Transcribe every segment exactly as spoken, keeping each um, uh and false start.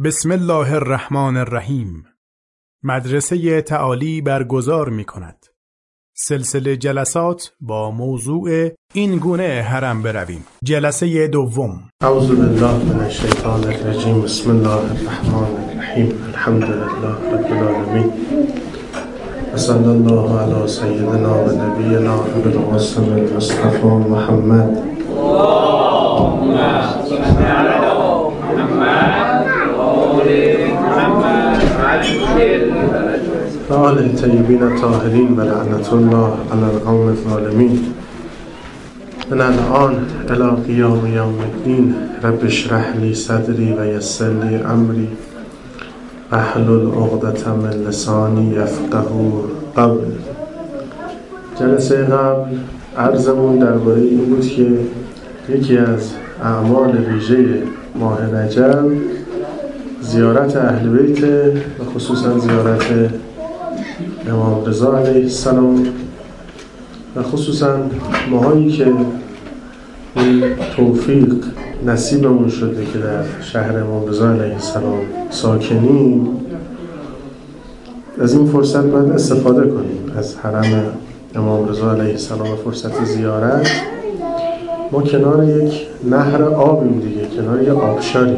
بسم الله الرحمن الرحیم. مدرسه تعالی برگزار می کند سلسله جلسات با موضوع این گونه حرم برویم. جلسه دوم. اعوذ بالله من الشیطان الرجیم. بسم الله الرحمن الرحیم. الحمد لله رب العالمین و صلی الله علی سیدنا و نبینا ابوالقاسم المصطفى محمد اللهم صل علی محمد و آل طیبین الطاهرین و لعنت الله علی القوم الظالمین. من الان الی قیام یوم الدین رب اشرح لی صدری و یسر لی امری واحلل عقدة من لسانی یفقهوا قولی. جلسه قبل عرضمون درباره این بود که یکی از اعمال ویژه ماه رجب زیارت اهل بیت و خصوصا زیارت امام رضا علیه السلام و خصوصا ماهایی که این توفیق نصیبمون شده که در شهر امام رضا علیه السلام ساکنیم، از این فرصت باید استفاده کنیم. از حرم امام رضا علیه السلام و فرصت زیارت ما کنار یک نهر آبیم دیگه، کنار یک آبشاریم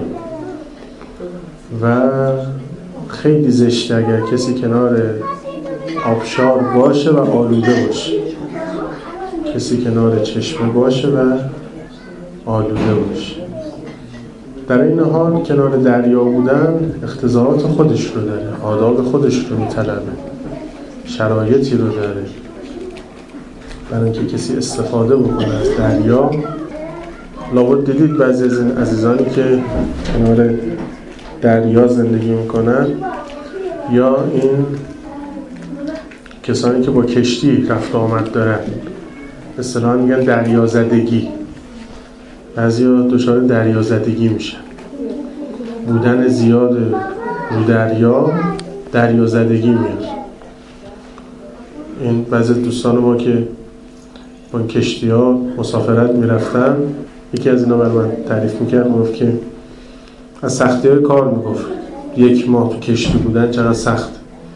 و خیلی زشته اگر کسی کنار آبشار باشه و آلوده باشه، کسی کنار چشمه باشه و آلوده باشه. در این حال کنار دریا بودن اقتضاعات خودش رو داره، آداب خودش رو میطلبه، شرایطی رو داره. برای اینکه کسی استفاده بکنه از دریا، لابد دیدید بعضی از این عزیزانی که کنار دریا زندگی میکنن یا این کسانی که با کشتی رفت آمد دارن، اصطلاحاً میگن دریازدگی. بعضیا دچار دریازدگی میشن، بودن زیاد رو دریا دریازدگی میاد. این بعضی دوستان ما که با کشتی ها مسافرت میرفتن، یکی از اینا برای من تعریف میکرد، میگفت که از سختی های کار میگفت یک ماه تو کشتی بودن چقدر سخت.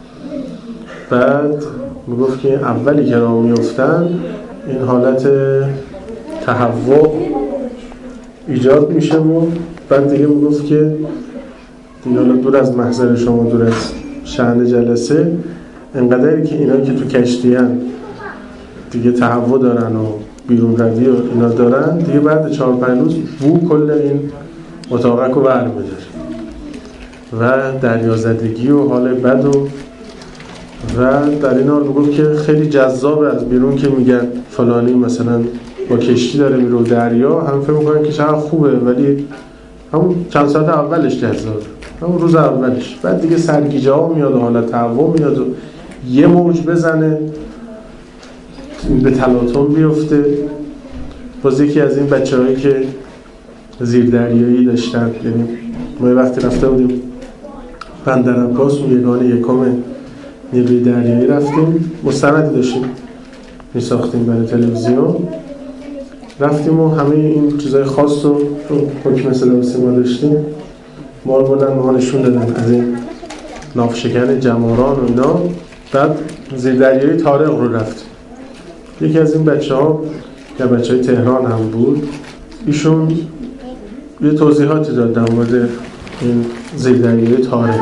بعد میگفت که اولی که راه میافتن این حالت تهوع ایجاد میشه و بعد دیگه میگفت که دیگه دور از محضر شما، دور از شأن جلسه، انقدری که اینا که تو کشتی هن دیگه تهوع دارن و بیرون روی و اینا دارن، دیگه بعد چهار پنج روز بو کل این اتاقک رو بر میداره و دریازدگی و حال بد و و در این حال بگم که خیلی جذابه. از بیرون که میگن فلانی مثلا با کشتی داره میره دریا، هم فکر میکنن که چقدر خوبه، ولی همون چند ساعت اولش جذابه، همون روز اولش. بعد دیگه سرگیجه ها میاد و حالت تهوع میاد و یه موج بزنه به تلاطم بیفته. باز یکی از این بچه هایی که زیر دریایی داشتن، یعنی ما یه وقتی رفته بودیم بندر عباس، اون یگانه یکم نیروی دریایی رفتیم، مستندی داشتیم میساختیم برای تلویزیون، رفتیم و همه این چیزای خاص رو حکم صدا و سیما داشتیم، ما رو بردن ما نشون دادن از این ناوشکن جماران و اینا. بعد زیر دریایی طارق رو رفتیم. یکی از این بچه ها که بچه های تهران هم بود، ایشون یه توضیحاتی داد در مورد این زیردریایی طارق.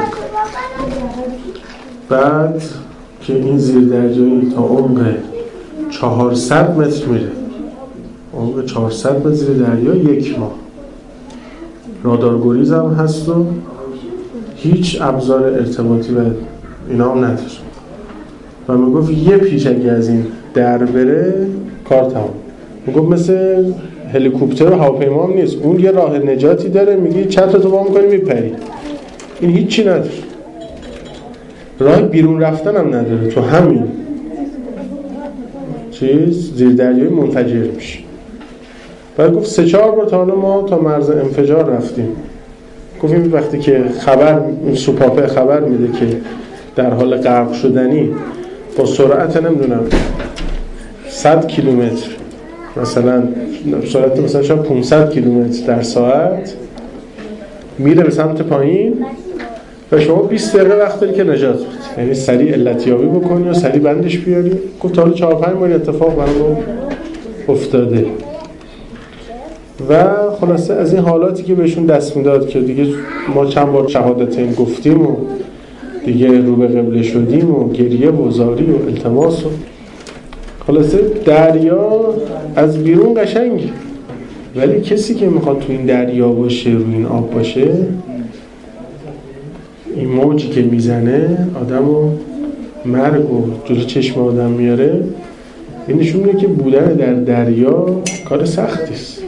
بعد که این زیردریایی تا عمق چهارصد متر میره، عمق چهارصد متر زیر دریا، یک ماه رادارگریز هم هست و هیچ ابزار ارتباطی و اینا هم نداره. و میگفت یه پیچ اگه از این در بره کار تمام. میگفت مثل هلیکوپتر و هواپیما هم نیست، اون یه راه نجاتی داره، میگی چتر تو وا می‌کنی میپری. این هیچی نداره، راه بیرون رفتن هم نداره، تو همین چیز زیر دریایی منفجر میشه. بعد گفت سه چهار بار تا حالا ما تا مرز انفجار رفتیم. گفتیم وقتی که خبر سوپاپه خبر میده که در حال غرق شدنی، با سرعت نمیدونم صد کیلومتر، مثلا سرعت مثلا شاید پانصد کیلومتر در ساعت میره به سمت پایین و شما بیست دقیقه وقت داری که نجات بدی، یعنی سریع علتیابی بکنی و سریع بندش بیاری. گفت حالا چهار پنج بار اتفاق برام افتاده و خلاصه از این حالاتی که بهشون دست میداد که دیگه ما چند بار شهادتین گفتیم و دیگه رو به قبله شدیم و گریه و زاری و التماس و خلاصه دریا از بیرون قشنگه، ولی کسی که میخواد تو این دریا باشه، روی این آب باشه، این موجی که میزنه آدمو مرگ و جلو چشم آدم میاره، این نشون میده که بودن در دریا کار سختیست.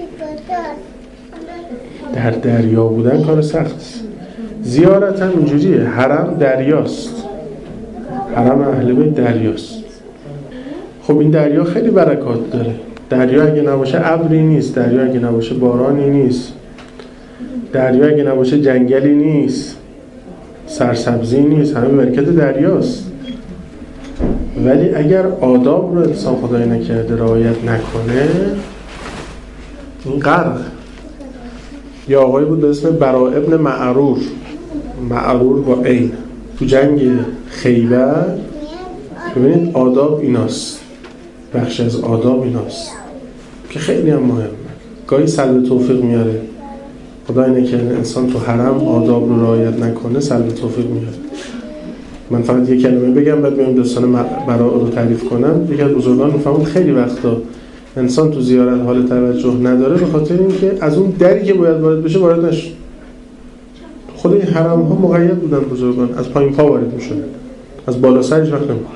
در دریا بودن کار سختیست. زیارت هم اینجوریه، حرم دریاست، حرم اهل بیت دریاست. خب این دریا خیلی برکات داره. دریا اگه نباشه ابری نیست، دریا اگه نباشه بارانی نیست، دریا اگه نباشه جنگلی نیست، سرسبزی نیست، همه برکت دریاست. ولی اگر آداب رو انسان خدای نکرده رعایت نکنه، این غرق. یا آقایی بود به اسم برا ابن معرور، معرور با عین، تو جنگ خیبر. ببینید آداب ایناست، بخش از آداب ایناست که خیلی هم مهمه. گاهی سلب توفیق میاره، خدای نکرده انسان تو حرم آداب رو رعایت نکنه سلب توفیق میاره. من فقط یک کلمه بگم بعد میام داستان برا رو تعریف کنم. یکی از بزرگان میفهمون خیلی وقتا انسان تو زیارت حال توجه نداره به خاطر اینکه از اون دری که باید وارد بشه وارد نشه. خود این حرم ها مقید بودن بزرگان، از پایین پا وارد میشدن، از بالا سرش وقت نمی‌کنه.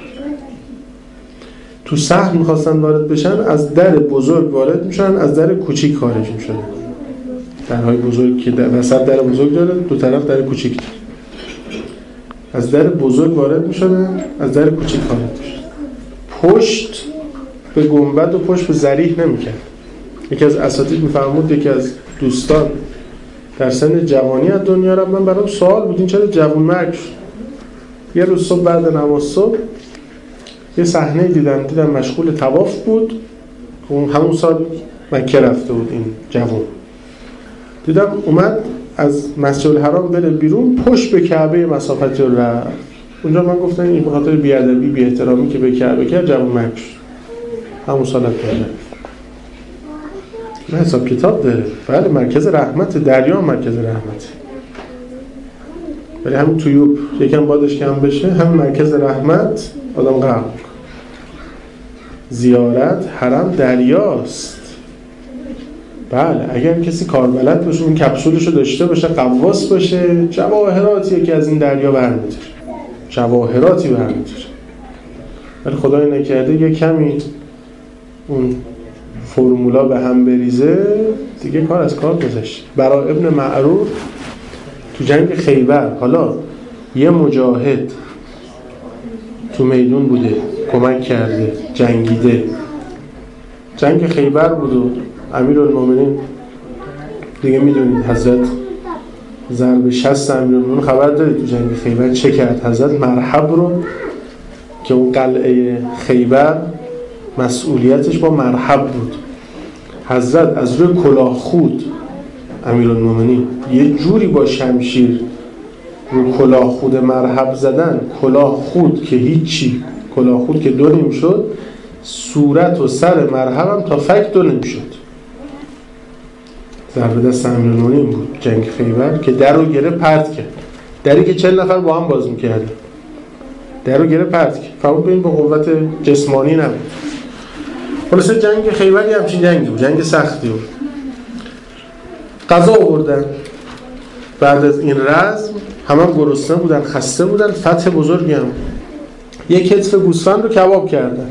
تو سهم میخواستن وارد بشن، از در بزرگ وارد میشن، از در کوچیک خارج میشن. درهای بزرگ که در وسط در بزرگ داره، دو طرف در کوچیک داره. از در بزرگ وارد میشن، از در کوچیک خارج میشن. پشت به گنبد و پشت به ذریح نمیکرد. یکی از اساتید میفرمود، یکی از دوستان در سن جوانی از دنیا رفت، من برام سوال بود این چرا جوان مرگ شد. یه روز صبح بعد نماز صبح یه صحنه دیدم دیدم مشغول طواف بود. اون همون سال مکه رفته بود این جوان. دیدم اومد از مسجد الحرام بره بیرون، پشت به کعبه مسافت رو رفت. اونجا من گفتم این به خاطر بی‌ادبی بی احترامی که به کعبه کرد جوان مرگ شد. همون سال کرد. نه حساب کتاب داره. بله مرکز رحمت، دریا مرکز رحمت. ولی همون تویوب یکم بادش کم بشه همون مرکز رحمت آدم غرق میکنه. زیارت حرم دریاست. بله اگر کسی کاربلد باشه، اون کپسولشو داشته باشه، قواس باشه، جواهراتی که از این دریا برمی‌داره، جواهراتی برمی‌داره. ولی خدای نکرده یه کمی اون فرمولا به هم بریزه، دیگه کار از کار گذشت. برا ابن معرور تو جنگ خیبر، حالا یه مجاهد تو میدون بوده، کمک کرده، جنگیده، جنگ خیبر بود و امیرالمومنین دیگه میدونید حضرت ضرب شست امیرالمومنین خبر دارید تو جنگ خیبر چه کرد. حضرت مرحب رو که اون قلعه خیبر مسئولیتش با مرحب بود، حضرت از روی کلاه خود امیرالمومنین یه جوری با شمشیر رو کلاه خود مرحب زدن، کلاه خود که هیچی، کلاه خود که دو نیم شد، صورت و سر مرحب هم تا فک دو نیم شد. ضربه دست امیرالمومنین بود جنگ خیبر که در رو گره پرت کرد، دری که چهل نفر با هم باز میکردن، در رو گره پرت کرد. فهمون ببین با قوت جسمانی نبود. خلاصه جنگ خیبر یه همچین جنگی بود، جنگ سختی بود. غذا آوردن بعد از این رزم، همه هم گرسنه بودن، خسته بودن، فتح بزرگی هم. یک کتف گوسفند رو کباب کردن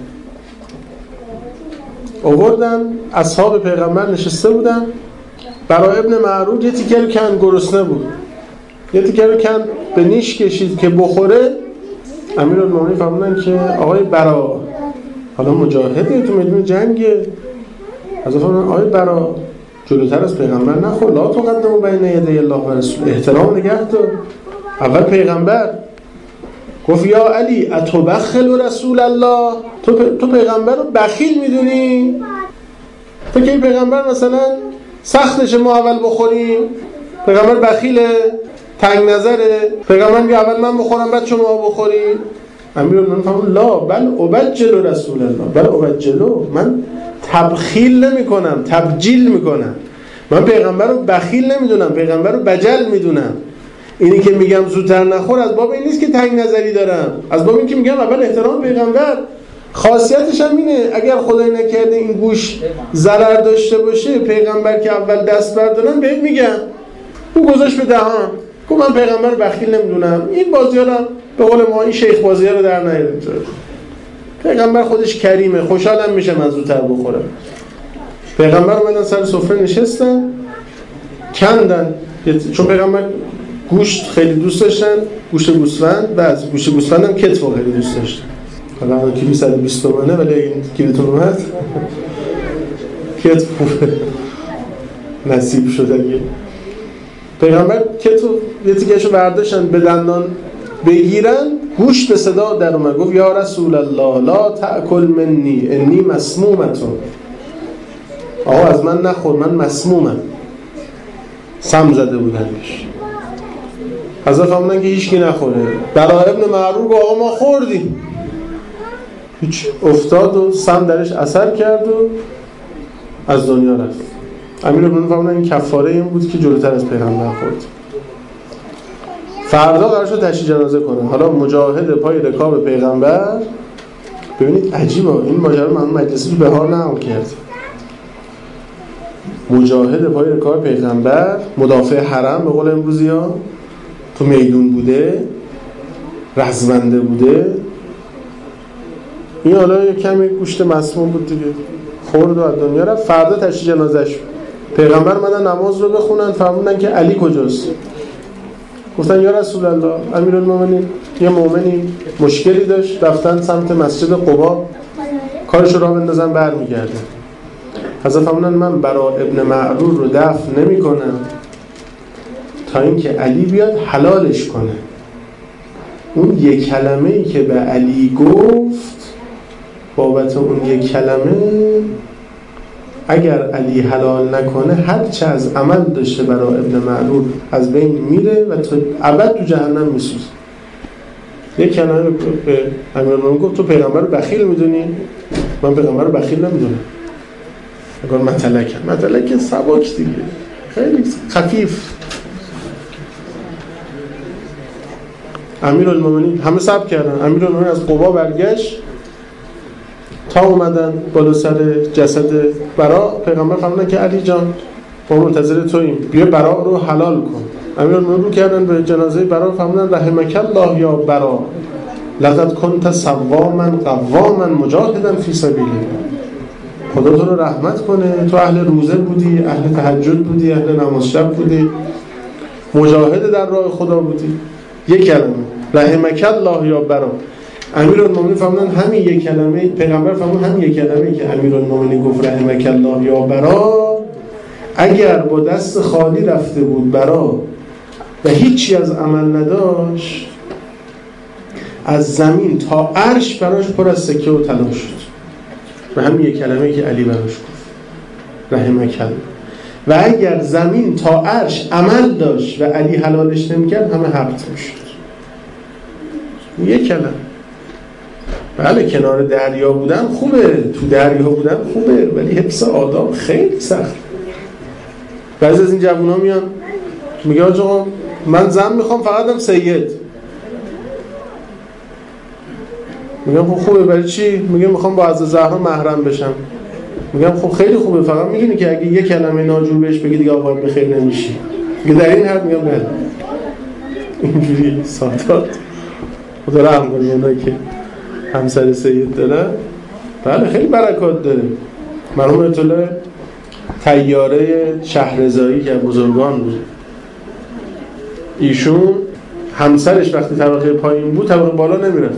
آوردن، اصحاب پیغمبر نشسته بودن. برای ابن معرور یه تیکه رو کند، گرسنه بود، یه تیکه رو کند به نیش کشید که بخوره. امیرالمومنین فهمیدن که آقای برا حالا مجاهده تو میدون جنگه، از فرمان آقای برا جلوتر از پیغمبر نخور، لا تقدموا بین یدی الله و رسول، احترام نگه دار. اول پیغمبر گفت یا علی اتبخل رسول الله، تو پ... تو پیغمبر رو بخیل میدونی؟ تو که پیغمبر مثلا سختشه ما اول بخوریم؟ پیغمبر بخیله، تنگ نظره. پیغمبر میگه اول من بخورم بعد شما بخورید. امیرالمومنین فرمود لا بل ابجل رسول الله، بل ابجلو، من تبخیل نمی کنم، تبجیل میکنم. من پیغمبر رو بخیل نمیدونم، پیغمبر رو بجل میدونم. اینی که میگم زودتر نخور از باب این نیست که تنگ نظری دارم، از باب این که میگم اول احترام پیغمبر. خاصیتش هم اینه اگر خدای نکرده این گوش ضرر داشته باشه، پیغمبر که اول دست بردارن بهت میگم. اون گذاشت به دهان، گفت من پیغمبر رو بخیل نمیدونم. این بازی‌ها به قول ما این شیخ بازی‌ها رو در نیاریم. پیغمبر خودش کریمه، خوشحالم میشه من زودتر بخورم. پیغمبر اومدن سر سفره نشستن، کندن، چون پیغمبر گوشت خیلی دوست داشتن، گوشت گوسفند، بعضی گوشت گوسفند هم کتفو خیلی دوست داشتن. حالا اون کیلو صد و بیست تومانه ولی این کیلوتون اومد کتف نصیب شد. اگه پیغمبر کتف یه تیکه‌شو برداشتن به دندان بگیرن، گوشت به صدا در اومد، گفت یا رسول الله لا تأکل منی انی مسمومتون. آقا از من نخور، من مسمومم. سم زده بودنش. حضرت فرمودن که هیچکی نخوره. برای ابن معرور گفت آقا ما خوردیم. هیچ، افتاد و سم درش اثر کرد و از دنیا رفت. امیرالمومنین فرمودن این کفاره این بود که جلوتر از پیغمبر خورد. فردا قرار شد تشییع جنازه کنه. حالا مجاهد پای رکاب پیغمبر، ببینید عجیبه این ماجرا، من مجلسی تو بهار نقل کرد. مجاهد پای رکاب پیغمبر، مدافع حرم به قول امروزی‌ها، تو میدون بوده، رزمنده بوده. این حالا یه کمی گوشت مسموم بود دیگه، خورد و از دنیا رفت. فردا تشییع جنازه‌اش. پیغمبر اومدن نماز رو بخونن، فرمودن که علی کجاست؟ گفتن یا رسول الله امیرالمومنین یه مؤمنی مشکلی داشت، رفتن سمت مسجد قبا، کارش رو راه بندازن برمیگرده. حضرت فرمودن من برای ابن معرور رو دفن نمی کنم تا اینکه علی بیاد حلالش کنه. اون یک کلمه‌ای که به علی گفت، بابت اون یک کلمه اگر علی حلال نکنه هر چه از عمل داشته برای ابن معرور از بین میره و تا ابد تو جهنم میسوزه. یک کلمه به امیرالمومنین گفت تو پیغمبر رو بخیل میدونی؟ من پیغمبر رو بخیل نمیدونم. اگر متلکه متلکه سبک دیگه، خیلی خفیف. امیرالمومنین همه صبر کردن. امیرالمومنین از قبا برگشت تا اومدن بالا سر جسد برا. پیغمبر فرمودن که علی جان ما منتظر توییم، بیا برا رو حلال کن. امیرالمومنین رو کردن به جنازه برا، فرمودن رحمک الله یا برا لقد كنت صواما قواما مجاهدا فی سبیل الله. خدا تو رو رحمت کنه، تو اهل روزه بودی، اهل تهجد بودی، اهل نماز شب بودی، مجاهد در راه خدا بودی. یک کلمه رحمک الله یا برا. امیرالمومنین فرمودن همین یک کلمه، پیغمبر فرمود همین یک کلمه که امیرالمومنین گفت رحمک الله یا برا، اگر با دست خالی رفته بود برا و هیچی از عمل نداشت، از زمین تا عرش براش پر از سکه و طلا شد. و همین یک کلمه که علی براش گفت رحمک الله. و اگر زمین تا عرش عمل داشت و علی حلالش نمی‌کرد همه حبط می‌شد. یک کلمه. بله کنار دریا بودن خوبه، تو دریا بودن خوبه، ولی حفظ آداب خیلی سخت. بعضی از این جوونا میان میگه آقا من زن میخوام فقط هم سید. میگم خب خوبه، برای چی؟ میگه میخوام با عزیز زهرا محرم بشم. میگم خب خیلی خوبه، فقط میدونی که اگه یک کلمه ناجور بهش بگی دیگه آقا بخیر نمیشی. میگه در این حد میگم بله. اینجوری سادات. خدا رحم کنه اونایی که همسر سید دارن. بله خیلی برکات داره. مرحوم اطلاع طیاره شهرزایی که بزرگان بود، ایشون همسرش وقتی طبقه پایین بود طبقه بالا نمیرفت.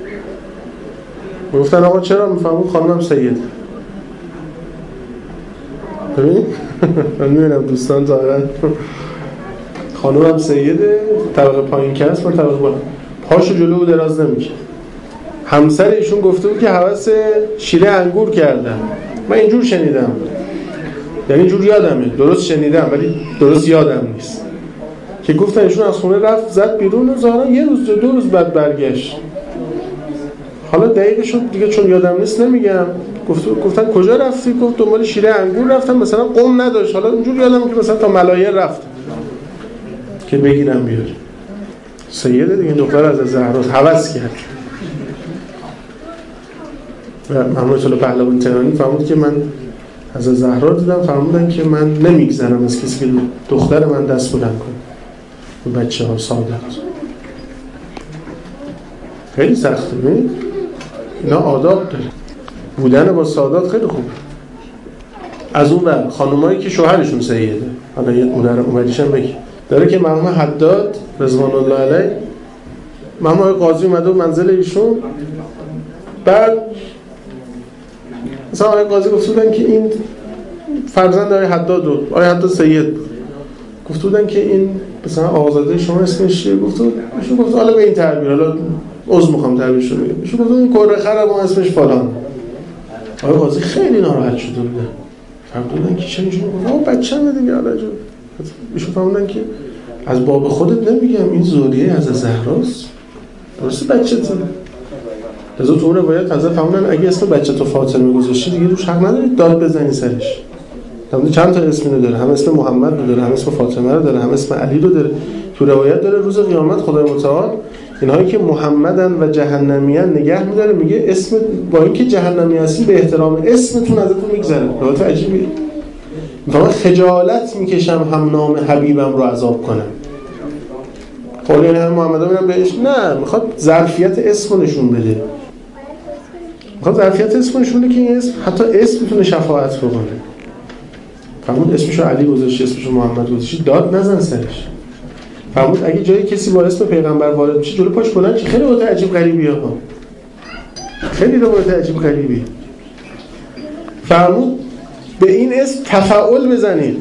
گفتن آقا چرا؟ میفهمون خانمم سید. ببین من میبینم دوستان ظاهرا خانمم سیده، طبقه پایین که هست، من طبقه بالا، پاشو جلو و دراز نمیشه. همسر ایشون گفته بود که هوس شیره انگور کردم. من اینجور شنیدم، یعنی اینجور یادمه، درست شنیدم ولی درست یادم نیست. که گفتن ایشون از خونه رفت زد بیرون و ظاهرا یه روز دو روز بعد برگشت. حالا دقیقش رو دیگه چون یادم نیست نمیگم. گفت گفتن کجا رفتی؟ گفت دنبال شیره انگور رفتم، مثلا قم نداشت. حالا اونجوری یادم که مثلا تا ملایه رفت که بگیرم بیار. سیده دیگه دختر از زهرا هوس کرد. و محمد صلی پهلوان تهرانی فرمود که من از زهرا دیدم، فرمودن که من نمیگذرم از کسی که دختر من دست بلند کنه به بچه ها سادت. خیلی سخته. ببین اینا آداب داره، بودن با سادات خیلی خوبه. از اون بر خانمایی که شوهرشون سیده، حالا یه مدر اومدیشم بگی داره که مرحوم حداد رضوان الله علیه، مرحوم آقای قاضی اومده و منزل ایشون، بعد مثلا آقای قاضی گفت بودن که این فرزند آقای حداد بود، آقای حداد سید بود، گفت بودن که این مثلا آقازاده شما اسمش چیه؟ گفت ایشون گفت حالا به این تعبیر، حالا عذر میخوام تعبیرش رو بگم، ایشون گفت این کره خر ما اسمش فلان. آقای قاضی خیلی ناراحت شده بود، فهمیدن که چه اینجوری گفت آقا بچه‌مه دیگه. حالا جو ایشون فهمیدن که از باب خودت نمیگم، این زوریه از زهراست، درسته بچه‌ته. لذا تو اون روایت حضرت فهمیدن اگه اسم بچه تو فاطمه گذاشتی دیگه روش حق نداری داد بزنی سرش. تمام چند تا اسم داره، هم اسم محمد رو داره، هم اسم فاطمه رو داره، هم اسم علی رو داره. تو روایت داره روز قیامت خدای متعال اینهایی که محمدن و جهنمیان نگه می‌داره، میگه اسم با اینکه جهنمی هستین به احترام اسمتون ازتون میگذره. روایت عجیبیه. میگه خجالت میکشم هم نام حبیبم رو عذاب کنم. خب یعنی هم محمد میرم بهش؟ نه، میخواد ظرفیت اسم نشون بده. میخواد ظرفیت اسم نشون بده که این اسم حتی اسم میتونه شفاعت بکنه. فرمود اسمشو علی گذاشتی، اسمشو محمد گذاشتی، داد نزن سرش. فرمود اگه جایی کسی با اسم پیغمبر وارد میشه جلو پاش بلند چه. خیلی روایت عجیب غریبیه ها، خیلی روایت عجیب غریبی. فرمود به این اسم تفاعل بزنید،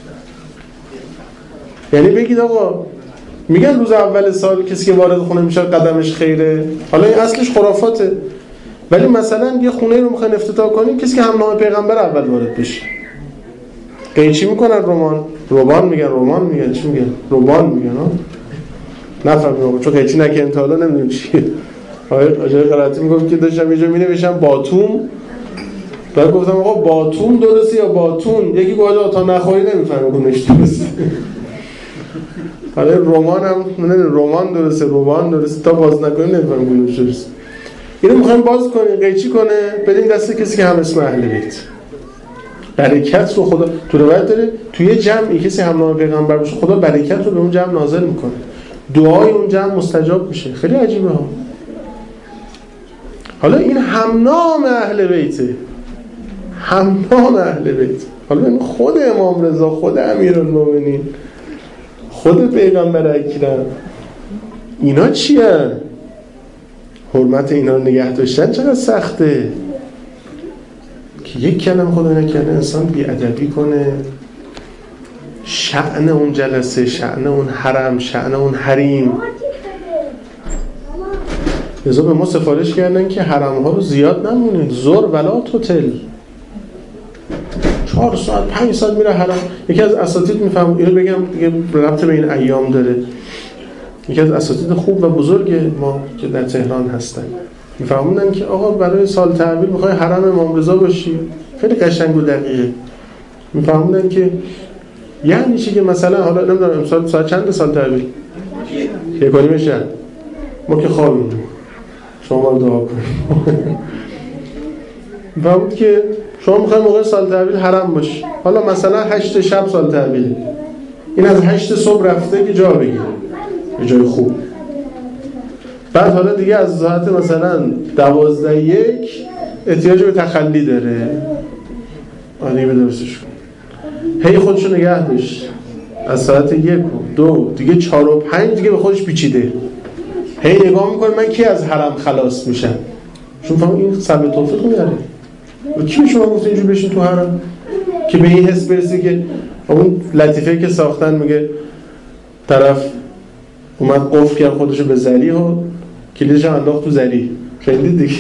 یعنی بگید آقا میگن روز اول سال کسی که وارد خونه میشه قدمش خیره. حالا این اصلش خرافاته، ولی مثلا یه خونه رو میخواین افتتاح کنیم کسی که هم نام پیغمبر اول وارد بشه. قیچی میکنن رمان روبان میگن رمان میگن چی میگن روبان میگن ها نفهمیدم چون قیچی نکنن تا حالا نمیدونم چیه. آجای قرائتی میگفت که داشتم یه جا مینوشتم باتوم، بعد گفتم آقا باتوم درسته یا باتون؟ یکی گفت تا نخوری نمیفهمه کدومش درسته. حالا رمان هم نمیدونم رمان درسته روبان درسته، تا باز نکنیم نمیفهمه کدومش درسته. اینو میخوایم باز کنیم قیچی کنه بدیم دست کسی که هم اسم اهل بیت. برکت رو خدا تو روایت داره توی جمعی کسی هم نام پیغمبر باشه خدا برکت رو به اون جمع نازل میکنه، دعای اون جمع مستجاب میشه. خیلی عجیبه ها. حالا این هم نام اهل بیته، هم نام اهل بیت. حالا این خود امام رضا، خود امیرالمومنین، خود پیغمبر اکرم، اینا چیه؟ حرمت اینا رو نگه داشتن چقدر سخته که یک کلمه خدا نکنه انسان بی‌ادبی کنه. شأن اون جلسه، شأن اون حرم، شأن اون حریم. لذا به ما سفارش کردن که حرم ها رو زیاد نمونید، زور ولا توتل. چهار ساعت پنج ساعت میره حرم. یکی از اساتید میفهم اینو بگم دیگه ربط به این ایام داره، یکی از اساتید خوب و بزرگ ما که در تهران هستن میفهموندن که آقا برای سال تحویل میخوای حرم امام رضا باشی، خیلی قشنگ و دقیقه. میفهموندن که یعنی چی که مثلا حالا نمیدونم امسال ساعت چند سال تحویل یک و نیم شب ما که خوابیم شما دعا کنیم. میفهموند که شما میخوای موقع سال تحویل حرم باشی، حالا مثلا هشت شب سال تحویل، این از هشت صبح رفته که جا بگیره یه جای خوب، بعد حالا دیگه از ساعت مثلا دوازده یک احتیاج به تخلی داره، آنی به درستش کن هی خودشو نگه داشت از ساعت یک و دو دیگه چهار و پنج دیگه به خودش پیچیده، هی نگاه میکنه من کی از حرم خلاص میشم. چون فهم این سبب توفیق میاره و کی به شما گفت اینجور بشین تو حرم که به این حس برسی که اون لطیفه که ساختن میگه طرف اومد قفل کرد خودشو به زری و کلیدش هم انداخت تو زری، خیلی دیگه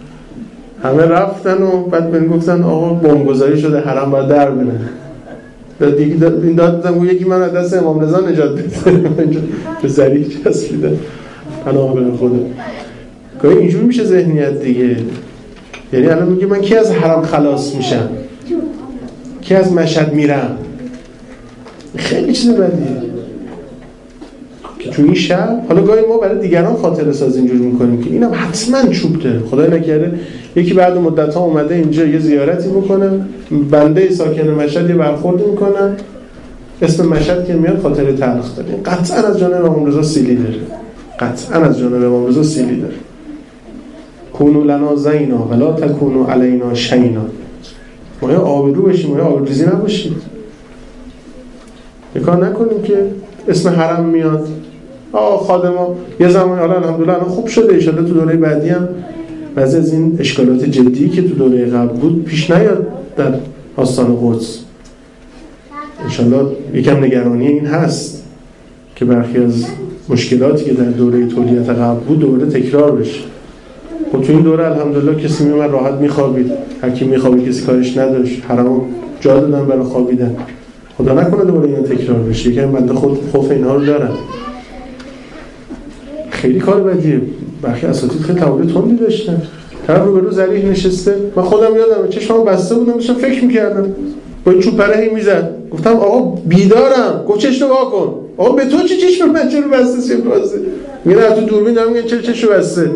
همه رفتن و بعد بهم گفتن آقا بمبگذاری شده حرم باید در بره. دیگه این داد بزن یکی من از دست امام رضا نجات بده به ذریع چسبیده پناه به خدا. گاهی اینجور میشه ذهنیت دیگه. یعنی الان میگه من کی از حرم خلاص میشم، کی از مشهد میرم، خیلی چیز بدیه که تو این شب. حالا گاهی ما برای دیگران خاطره سازی اینجور میکنیم که اینم حتما چوب داره، خدای نکرده یکی بعد مدت ها اومده اینجا یه زیارتی بکنه، بنده ساکن مشهد یه برخورد میکنه، اسم مشهد که میاد خاطره تلخ داره. قطعا از جانب امام رضا سیلی داره، قطعا از جانب امام رضا سیلی داره. کونو لنا زینا ولا تکونو علینا شینا. ما یا آبرو بشیم، ما یا آبروریزی نباشیم. یه کار نکنیم که اسم حرم میاد آه خادما یه زمان حالا الحمدلله الان خوب شده، ان شاءالله تو دوره بعدی هم بعضی از این اشکالات جدی که تو دوره قبل بود پیش نیاد در آستان قدس. ان شاءالله یکم نگرانی این هست که برخی از مشکلاتی که در دوره تولیت قبل بود دوره تکرار بشه. خب تو این دوره الحمدلله کسی میومد راحت میخوابید، هر کی میخوابید کسی کارش نداشت، حرام جا دادن برای خوابیدن. خدا نکنه دوباره اینا تکرار بشه. یکم بنده خود خوف اینها رو دارن. خیلی کار بدیه. برخی اساتید خیلی تعامل تندی داشتن. طرف رو به رو ذریح نشسته، من خودم یادمه چشمم بسته بودم داشتم فکر میکردم، با چوبره هی میزد. گفتم آقا بیدارم. گفت چشم وا کن. آقا به تو چه چشم من چرا بسته سی بازه؟ میگه تو دوربین دارم میگن چرا چشم بسته؟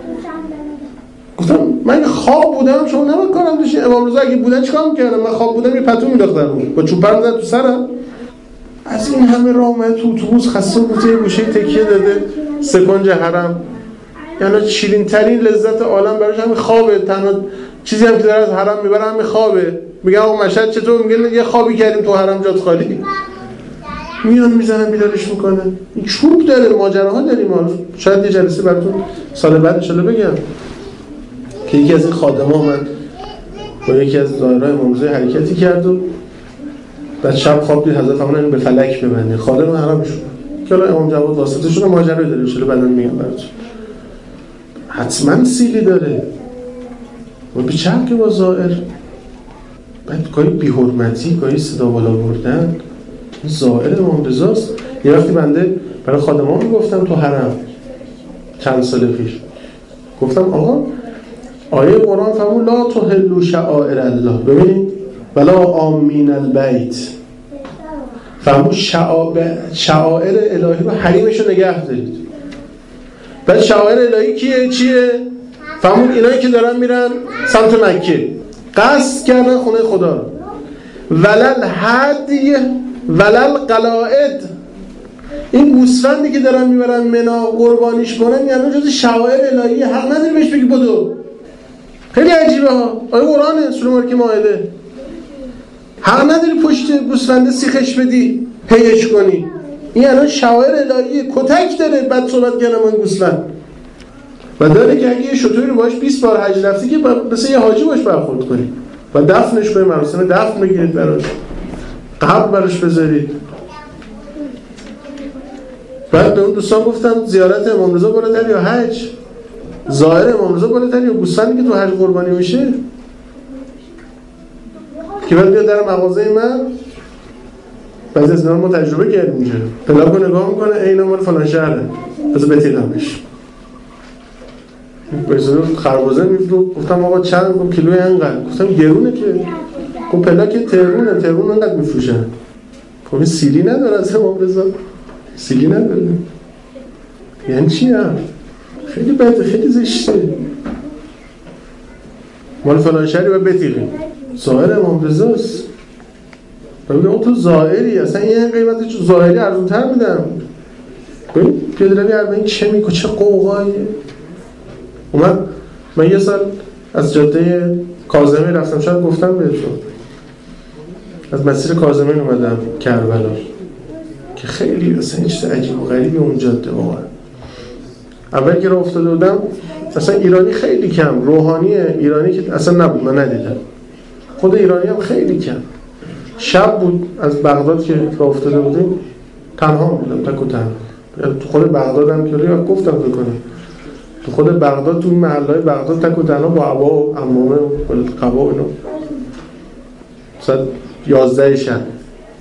گفتم من خواب بودم، شما نباید کارم داشتین. امام رضا اگه بودن چیکار میکردم؟ من خواب بودم یه پتو مینداختم با چوبر میزد تو سرم. از این همه راه اومد تو اتوبوس خسته بود، یه گوشه تکیه داده سکنج حرم. یعنی شیرین ترین لذت عالم براش همین خوابه. تنها چیزی هم که داره از حرم میبره همین خوابه. میگم آقا مشهد چطور؟ میگه یه خوابی کردیم تو حرم جات خالی. میان میزنن بیدارش میکنن. این چوب داره، ماجراها داریم. شاید یه جلسه براتون سال بعد ان شاء الله بگم که یکی از این خادم‌ها اومد با یکی از دایره‌های امام رضا حرکتی کرد و بعد شب خواب دید حضرت فرمودن اینو به فلک ببنده. خادم حرمشون که الان امام جواد واسطه شده ماجرا داره، ان شاء الله بعداً میگم براتون. حتما سیلی داره. و بیچاره که با زائر بعد گاهی بی‌حرمتی، گاهی صدا بالا بردن. زائر امام رضاست. یه وقتی بنده برای خادم‌ها میگفتم تو حرم چند سال پیش، گفتم آقا آیه قرآن فرمود لا تحلوا شعائر الله، ببینید ولا آمین البیت، فرمود شعائر الهی رو حریمش رو نگه دارید. بعد شعائر الهی کیه؟ چیه؟ فرمود اینایی که دارن میرن سمت مکه قصد کردن خونه خدا رو، ولل هدی ولل قلائد، این گوسفندی که دارن میبرن منا قربانیش کنن یعنی جز شعائر الهی، حق نداری بهش بگی بدو. خیلی عجیبه ها. آیه قرآنه سوره مارک مائده. حق نداری پشت گوسفنده سیخش بدی پیش کنی. این الان شعائر الهیه. کتک داره بعد صحبت کردن من گوسفند و داره که اگه یه شطوری رو باش بیست بار حج رفتی که مثل یه حاجی باش برخورد کنی و دفنش کنی، مراسم دفن بگیرید براش، قبر براش بذارید. بعد به اون دوستان گفتم زیارت امام رضا بالاتر یا حج؟ ظاهر امام رضا بالاتر یا گوسفندی که تو حج قربانی میشه؟ که بعد بیاد در مغازه من بعضی از اینا ما تجربه کردیم اینجا، پلاک رو نگاه میکنه اینا مال فلان شهره بذار بتیلمش بذار خربزه میفروخت. گفتم آقا چند؟ گفت کیلوی اینقدر. گفتم گرونه که. گفت پلاک تهرونه، تهرون اینقدر میفروشن. خب سیلی نداره از امام رضا، سیلی نداره. یعنی چی هم؟ خیلی بده، خیلی زشته. مال فلان شهری و بتیقیم. ظاهر امام رضاست. ببینم تو ظاهری اصلا این قیمتش ظاهری ارزون‌تر میدم. ببین پیاده روی اربعین چه میگه، چه قوقاییه. اومد من یه سال از جاده کاظمی رفتم، شاید گفتم بهتون از مسیر کاظمی اومدم کربلا که خیلی اصلا چیز عجیب و غریبی اون جاده واقعا. اول که راه افتاده بودم اصلا ایرانی خیلی کم، روحانی ایرانی که اصلا نبود، من ندیدم. خود ایرانی هم خیلی کم. شب بود از بغداد که راه افتاده بودیم، تنها بودم، تک و تنها. تو خود بغداد هم که رو گفتم بکنم، تو خود بغداد، تو این محله‌های بغداد تک و تنها با عبا و عمامه و قبا و اینا. ساعت یازده شب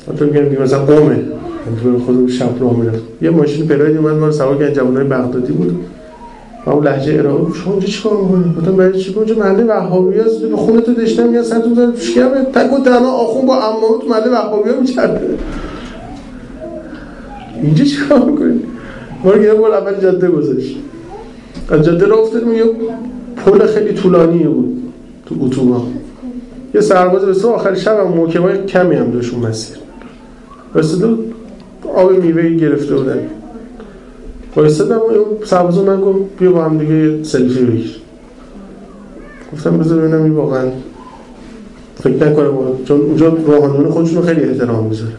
حتی میگم مثلا قومه خود شب راه میرفت یه ماشین پراید اومد ما رو سوار کرد جوانای بغدادی بود و اون لهجه عراقی شما اونجا چیکار می‌کنید؟ گفتم برای چی؟ اونجا محله وهابیاست به خونه تو داشتم یا سرتون زدن تو شکمه تک و تنها آخون با عمامه تو محله وهابیا می‌چرخه اینجا چیکار می‌کنید؟ ما رو گرفت اول جاده گذاشت از جاده راه افتادیم یه پل خیلی طولانی بود تو اتوبان یه سرباز به آخر شب هم محکمای کمی هم داشت اون مسیر واسه آب میوه گرفته بودن وایسادم اون سرباز من گفت بیا با هم دیگه سلفی بگیر گفتم بذار ببینم این واقعا فکر نکنم چون اونجا روحانیون خودشون خیلی احترام میذاره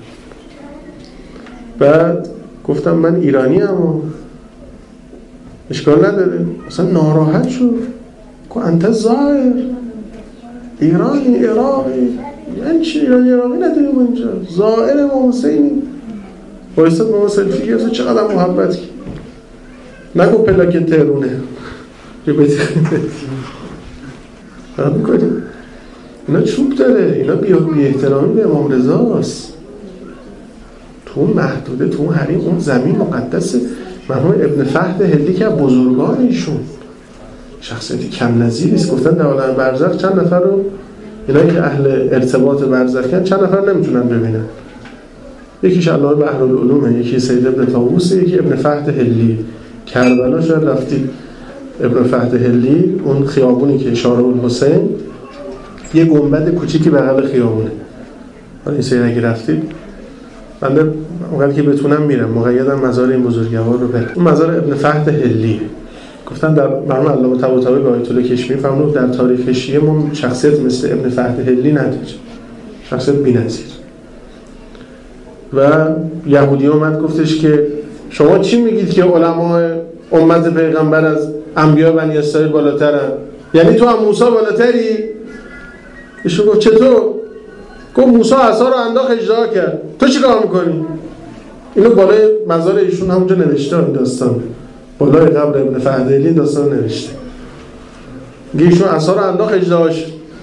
بعد گفتم من ایرانی ام اشکال نداره اصلا ناراحت شد که انت زائر ایرانی عراقی یعنی چی ایرانی عراقی نداریم اینجا زائر امام حسینی وایساد با ما سلفی گرفت چقدر محبت کرد نگو پلاک تهرونه یه بیتی فرق میکنیم اینا چوب داره اینا بی احترامی به امام رضاست تو اون محدوده تو اون حریم اون زمین مقدسه مرحوم ابن فهد هلی که بزرگان ایشون شخصیتی کم نظیری است گفتن در عالم برزخ چند نفر رو اینایی که اهل ارتباط برزخن چند نفر نمیتونن ببینن یکیش علامه بحرالعلومه یکی سید ابن طاووسه یکی ابن فهد هلی کربلا شاید رفتید ابن فهد هلی اون خیابونی که شارع الحسین یه گنبد کوچیکی بغل خیابونه حالا این سیر اگه رفتید بنده اونقدر که بتونم میرم مقیدم مزار این بزرگوار رو برم اون مزار ابن فهد هلی گفتن در مرحوم علامه طباطبایی به آیت الله کشمیری فرمود در تاریخ شیعه ما شخصیت مثل ابن فهد هلی نداره شخصیت بی‌نظیر و یهودی اومد گفتش که شما چی میگید که علمای امت پیغمبر از انبیا بنی اسرائیل بالاترن یعنی تو هم موسی بالاتری ایشون گفت چطور گفت موسی عصا رو انداخت اجرا کرد تو چی کار میکنی اینو بالای مزار ایشون همونجا نوشته این داستان بالای قبر ابن فهد هلی داستان نوشته میگه ایشون عصا رو انداخت اجراش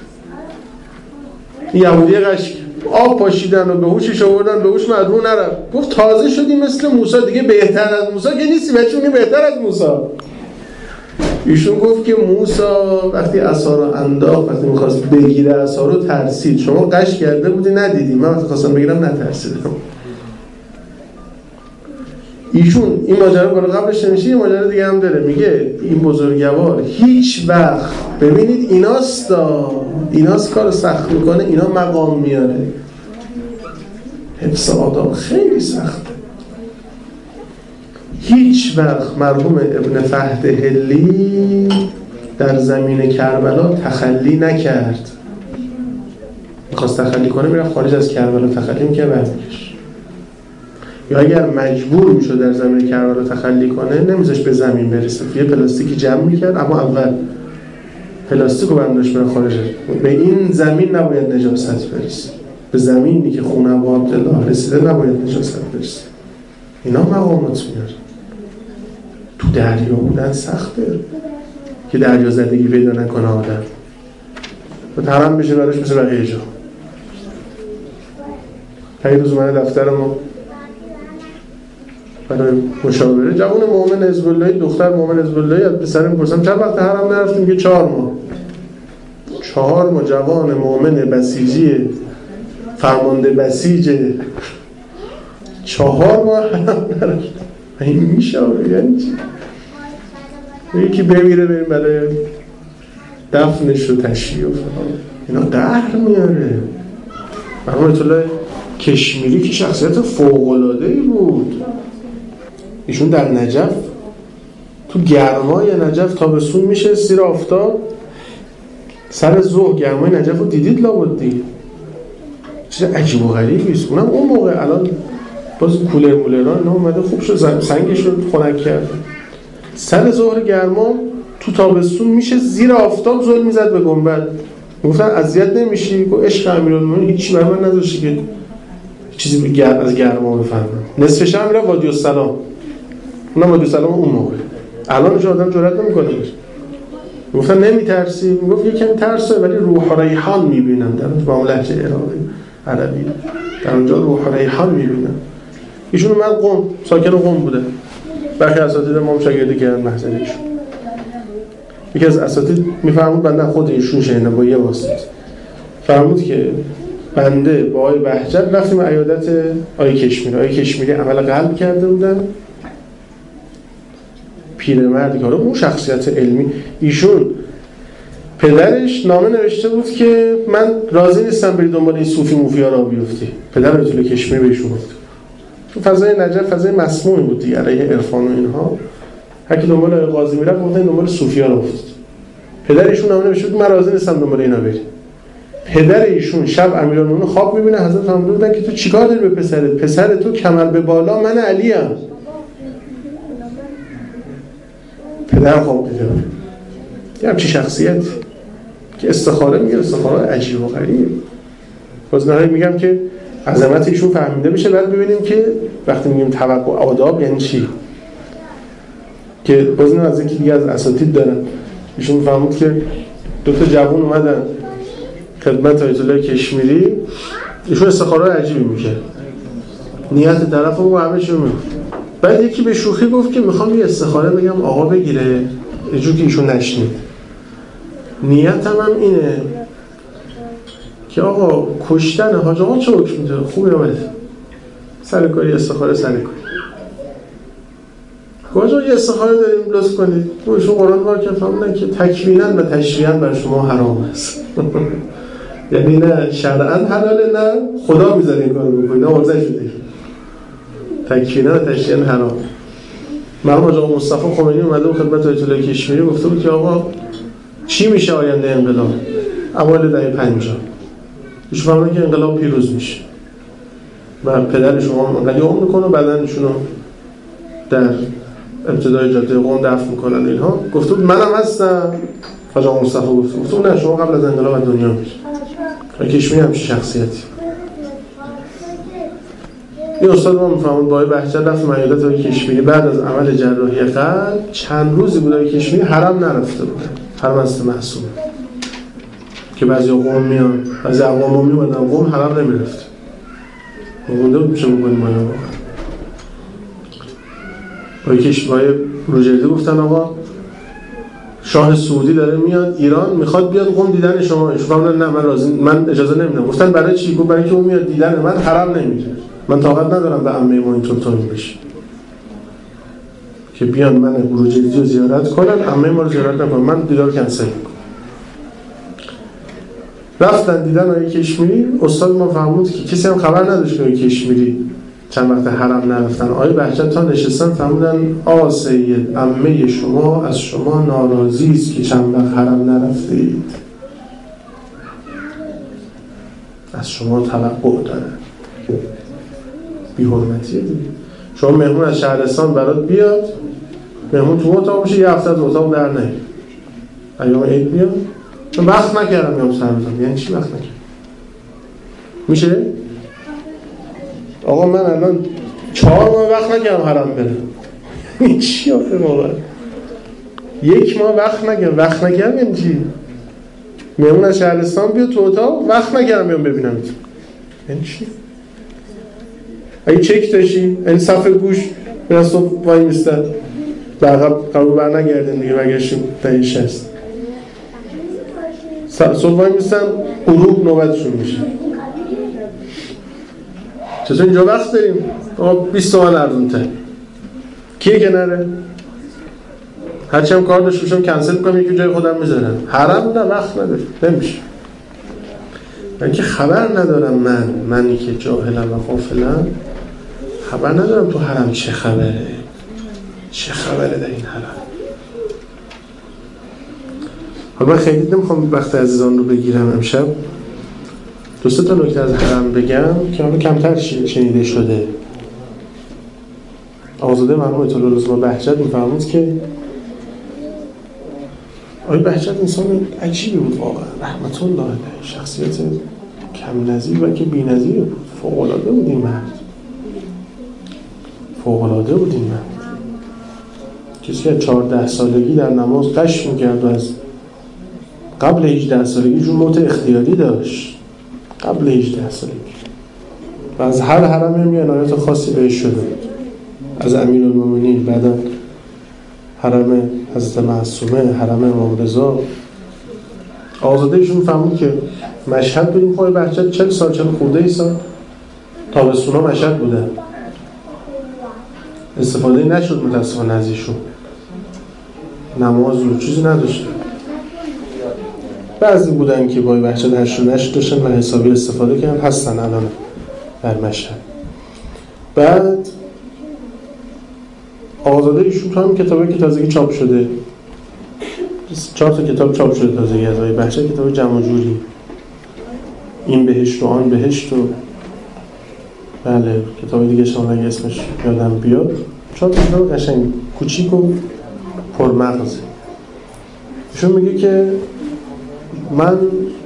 یهودی قشک آب پاشیدن و به هوشش آوردن به هوش مدرو نرفت گفت تازه شدی مثل موسی دیگه بهتر از موسی که نیستی بچه اونی بهتر از موسی ایشون گفت که موسی وقتی عصا رو انداخت وقتی میخواست بگیره عصا رو ترسید شما قش کرده بودی ندیدی من وقتی خواستم بگیرم نترسیدم ایشون این ماجرا بالا قبلش نمیشه یه ماجرا دیگه هم داره میگه این بزرگوار هیچ وقت ببینید ایناست ایناست کار سخت میکنه اینا مقام میاره حفظ آداب خیلی سخته هیچ وقت مرحوم ابن فهد هلی در زمین کربلا تخلی نکرد میخواست تخلی کنه میرفت خارج از کربلا تخلی میکرد برمیگشت یا اگر مجبور میشد در زمین کربلا تخلی کنه نمیذاش به زمین برسه یه پلاستیکی جمع میکرد اما اول پلاستیکو برداشت بره خارج به این زمین نباید نجاست برسه به زمینی که خون ابو عبدالله رسیده نباید نجاست برسه اینا مقامات میاره تو دریا بودن سخته که دریا زدگی پیدا نکنه آدم و ترم بشه براش مثل بقیه جا هی روز اومده دفتر ما برای مشاوره جوان مومن حزب الله دختر مومن حزب الله از پسر میپرسم چند وقت حرم نرفتیم که چهار ماه چهار ماه جوان مومن بسیجی فرمانده بسیج چهار ماه حرم نرفتیم این میشاوره یعنی چی یکی بمیره بریم برای دفنش و تشییع و فلان اینا دهر میاره مرحوم آیت الله کشمیری که شخصیت فوق‌العاده‌ای بود ایشون در نجف تو گرمای نجف تابستون میشه زیر آفتاب سر ظهر گرمای نجف رو دیدید لابد دیگه چیز عجیب و غریبی است اونم اون موقع الان باز کولر مولران نه اومده خوب شد سنگش رو خنک کرد سر ظهر گرما تو تابستون میشه زیر آفتاب زل میزد به گنبد گفتن اذیت نمیشی گفت عشق امیرالمومنین هیچ بر من نذاشتی که چیزی بگرد از گرما بفهمم نصف شب میره وادی السلام اونم وادی السلام اون موقع الان چه آدم جرئت نمیکنه گفتن نمیترسی میگفت یکم ترسه ولی روح ریحان میبینم در با لهجه عراقی عربی در اونجا روح ریحان میبینه. ایشون اومد قم، ساکن قم بوده. برخی اساتید ما هم شاگردی کردن محضر ایشون. یکی از اساتید میفرمود، بنده خود ایشون شنیدم با یه واسطه، فرمود که بنده با آقای بهجت رفتیم عیادت آقای کشمیری. آقای کشمیری عمل قلب کرده بودن، پیرمردی که اون شخصیت علمی، ایشون پدرش نامه نوشته بود که من راضی نیستم بری دنبال این صوفی موفیا را بیفتی. پدر رسول کشمیری بهشون گفت. تو فضای نجف فضای مسمومی بود دیگه، علیه عرفان و اینها. هر کی دنبال قاضی میرفت گفتن دنبال صوفیا را افتاد. پدر ایشون نامه نوشته بود من راضی نیستم دنبال اینا بری. پدر ایشون شب امیرالمومنین خواب میبینه، حضرت فرموده بودن که تو چیکار داری به پسرت؟ پسر تو کمر به بالا، من علیم. پدر خواب دیده یه همچی شخصیت که استخاره میگه، استخاره عجیب و غریب. باز نهایی میگم که عظمت ایشون فهمیده بشه، بعد ببینیم که وقتی میگیم توقع آداب یعنی چی. که باز اینو از یکی دیگه از اساتید دارن، ایشون فهمید که دو تا جوان اومدن خدمت آیت الله کشمیری، ایشون استخاره عجیبی میشه، نیت طرف رو همه شو میگه. بعد یکی به شوخی گفت که میخوام یه استخاره بگم آقا بگیره، یه جور که ایشون نشنید. نیتم هم اینه که آقا کشتن حاج آقا چه حکم میده؟ خوبه اومد سرکاری استخاره سرکاری. حاج آقا یه استخاره داریم لطف کنید. ایشون قرآن بار که فهمیدن که تکوینا و تشریعا بر شما حرام است. یعنی نه شرعا حلاله، نه خدا میذاره این کارو بکنید، نه ورزش شده. تکوینا و تشریعا حرام. مرحوم آقا مصطفی خمینی اومده بود خدمت آیت الله کشمیری، گفته بود که آقا چی میشه آینده انقلاب؟ اوایل دهه پنجاه. ایشون فهمیدن که انقلاب پیروز میشه. و پدر شما انقلاب عمر میکنه، بدنشون رو در ابتدای جاده قم دفن میکنن اینها. گفته بود منم هستم. حاج آقا مصطفی گفته گفته نه شما قبل از انقلاب از دنیا میشه. و کشمیری هم شخصیتی. این استاد ما میفهمون با بهجت رفت عیادت آقای کشمیری بعد از عمل جراحی قلب چند روزی بود آقای کشمیری حرم نرفته بود. حرم است معصوم که بعضی قوم میان، بعضی اقوام میومدن قوم حرم نمیرفت. مونده بود میشه بکنیم ما آقا. آقای کشمیری روجردی گفتن آقا شاه سعودی داره میاد ایران، میخواد بیاد قوم دیدن شما. ایشون گفتن نه من راضی، من اجازه نمیدم. گفتن برای چی؟ گفت برای اینکه اون میاد دیدن من، حرم نمیره. من طاقت ندارم به عمه ما اینطور توهین بشه که بیان من بروجردی رو زیارت کنن، عمه ما رو زیارت نکنن، من دیدار کنسل میکنم. رفتن دیدن آقای کشمیری. استاد ما فهمود که کسی هم خبر نداشت که آقای کشمیری چند وقت حرم نرفتن. آقای بهجت تا نشستن فهمودن آ سید عمه شما از شما ناراضی است که چند وقت حرم نرفتید، از شما توقع داره. بی حرمتیه دیگه. شما مهمون از شهرستان برات بیاد، مهمون تو اتاق باشه، یه هفته از اتاق در نیاد. ایام عید بیاد من وقت نکردم میام سر بزنم. یعنی چی وقت نکردم؟ میشه؟ آقا من الان چهار ماه وقت نکردم حرم برم. یعنی چی آخه واقعا؟ یک ماه وقت نکردم. وقت نکردم یعنی چی؟ مهمون از شهرستان بیاد تو اتاق، وقت نکردم بیام ببینم. یعنی چی؟ اگه چک داشتی این صفحه گوش میرن صبح وای میستن به عقب قبول بر نگردن دیگه، برگشتیم دهه شصت صبح وای میستن غروب نوبتشون میشه. چطور اینجا وقت داریم؟ آقا بیست تومن ارزون تر کیه که نره؟ هرچی هم کار داشت باشم کنسل کنم یکی جای خودم میذارم. حرم نه وقت نداره نمیشه. من که خبر ندارم، من منی که جاهلم و غافلم خبر ندارم تو حرم چه خبره، چه خبره در این حرم. حالا من خیلی نمیخوام وقت عزیزان رو بگیرم امشب، دو سه تا نکته از حرم بگم که حالا کمتر شنیده شده. آقازاده مرحوم آیت الله رضا بهجت میفرمود که آقای بهجت انسان عجیبی بود واقعا، رحمت الله علیه، شخصیت کم نظیر و که بی نظیر بود. فوق العاده بود این مرد، فوق العاده بود این مرد. کسی که چهارده سالگی در نماز قش میکرد و از قبل هجده سالگی جون موت اختیاری داشت. قبل هجده سالگی و از هر حرم هم یه عنایت خاصی بهش شده بود. از امیرالمومنین، بعدا حرم حضرت معصومه، حرم امام رضا. آزاده ایشون فهمید که مشهد بریم پای بهجت چل سال چل خورده ای سال تابستونا مشهد بودن، استفاده نشد متاسفانه از ایشون، نماز و چیزی نداشت. بعضی بودن که پای بهجت هشت نشت داشتن و حسابی استفاده کردن، هستن الان در مشهد. بعد آزاده ایشون تو هم کتابی که تازگی چاپ شده، چهار تا کتاب چاپ شده تازگی از آقای بهجت، کتاب جمع و جوری، این بهشت و آن بهشت و بله کتاب دیگه شما اگه اسمش یادم بیاد، چهار تا کتاب قشنگ کوچیک و پرمغز. ایشون میگه که من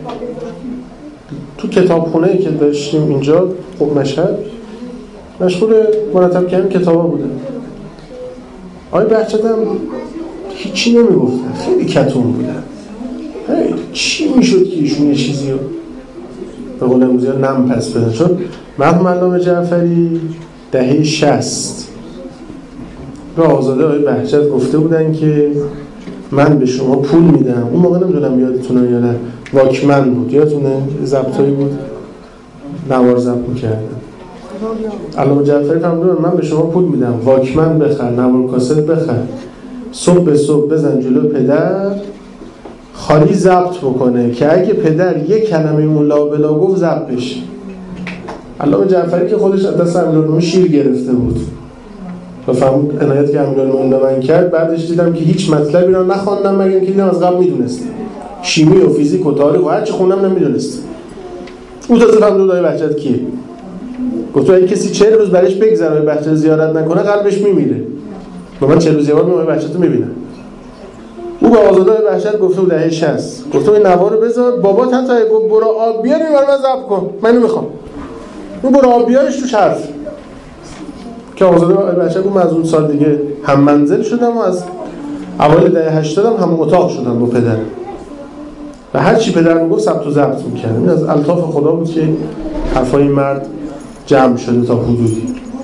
تو کتابخونه که داشتیم اینجا خب مشهد مشغول مرتب کردن کتابا بودم. آقای بهجت هم هیچی نمیگفتن، خیلی کتون بودن. هی چی میشد که ایشون یه چیزی رو به قول امروزی ها نم پس بدن؟ چون مرحوم علامه جعفری دهه شصت به آزاده آقای بهجت گفته بودن که من به شما پول میدم. اون موقع نمیدونم یادتونه یا نه، واکمن بود، یادتونه ضبطایی بود نوار ضبط میکردن. علامه جعفری فرمودن من به شما پول میدم، واکمن بخر، نوار کاسه بخر، صبح به صبح بزن جلو پدر خالی ضبط بکنه که اگه پدر یک کلمه اون لا بلا گفت ضبط بشه. علامه جعفری که خودش از دست امیرالمومنین شیر گرفته بود و فهمید عنایت که امیرالمومنین به من کرد، بعدش دیدم که هیچ مطلبی رو نخواندم مگر اینکه دیدم از قبل میدونستم، شیمی و فیزیک و تاریخ و هر چی خوندم نمیدونستم. اون تازه فهمید دای بهجت کیه. گفت اگه کسی چهل روز برایش بگذره بهجت زیارت نکنه قلبش میمیره. و من چهل روز یه بار میام بهجت رو میبینم. او به آزاده بهجت گفته بود دهه شصت، گفته این نوار رو بذار، بابات حتی گفت برو آب بیار این برای من ضبط کن، من نمیخوام. اون برو آب بیارش توش حرف که آزاده بهجت گفت من از اون سال دیگه هم منزل شدم و از اوایل دهه هشتاد هم هم اتاق شدم با پدرم و هر چی پدرم میگفت ثبت و ضبط میکردم. این از الطاف خدا بود که حرفای مرد جمع شده تا حدودی.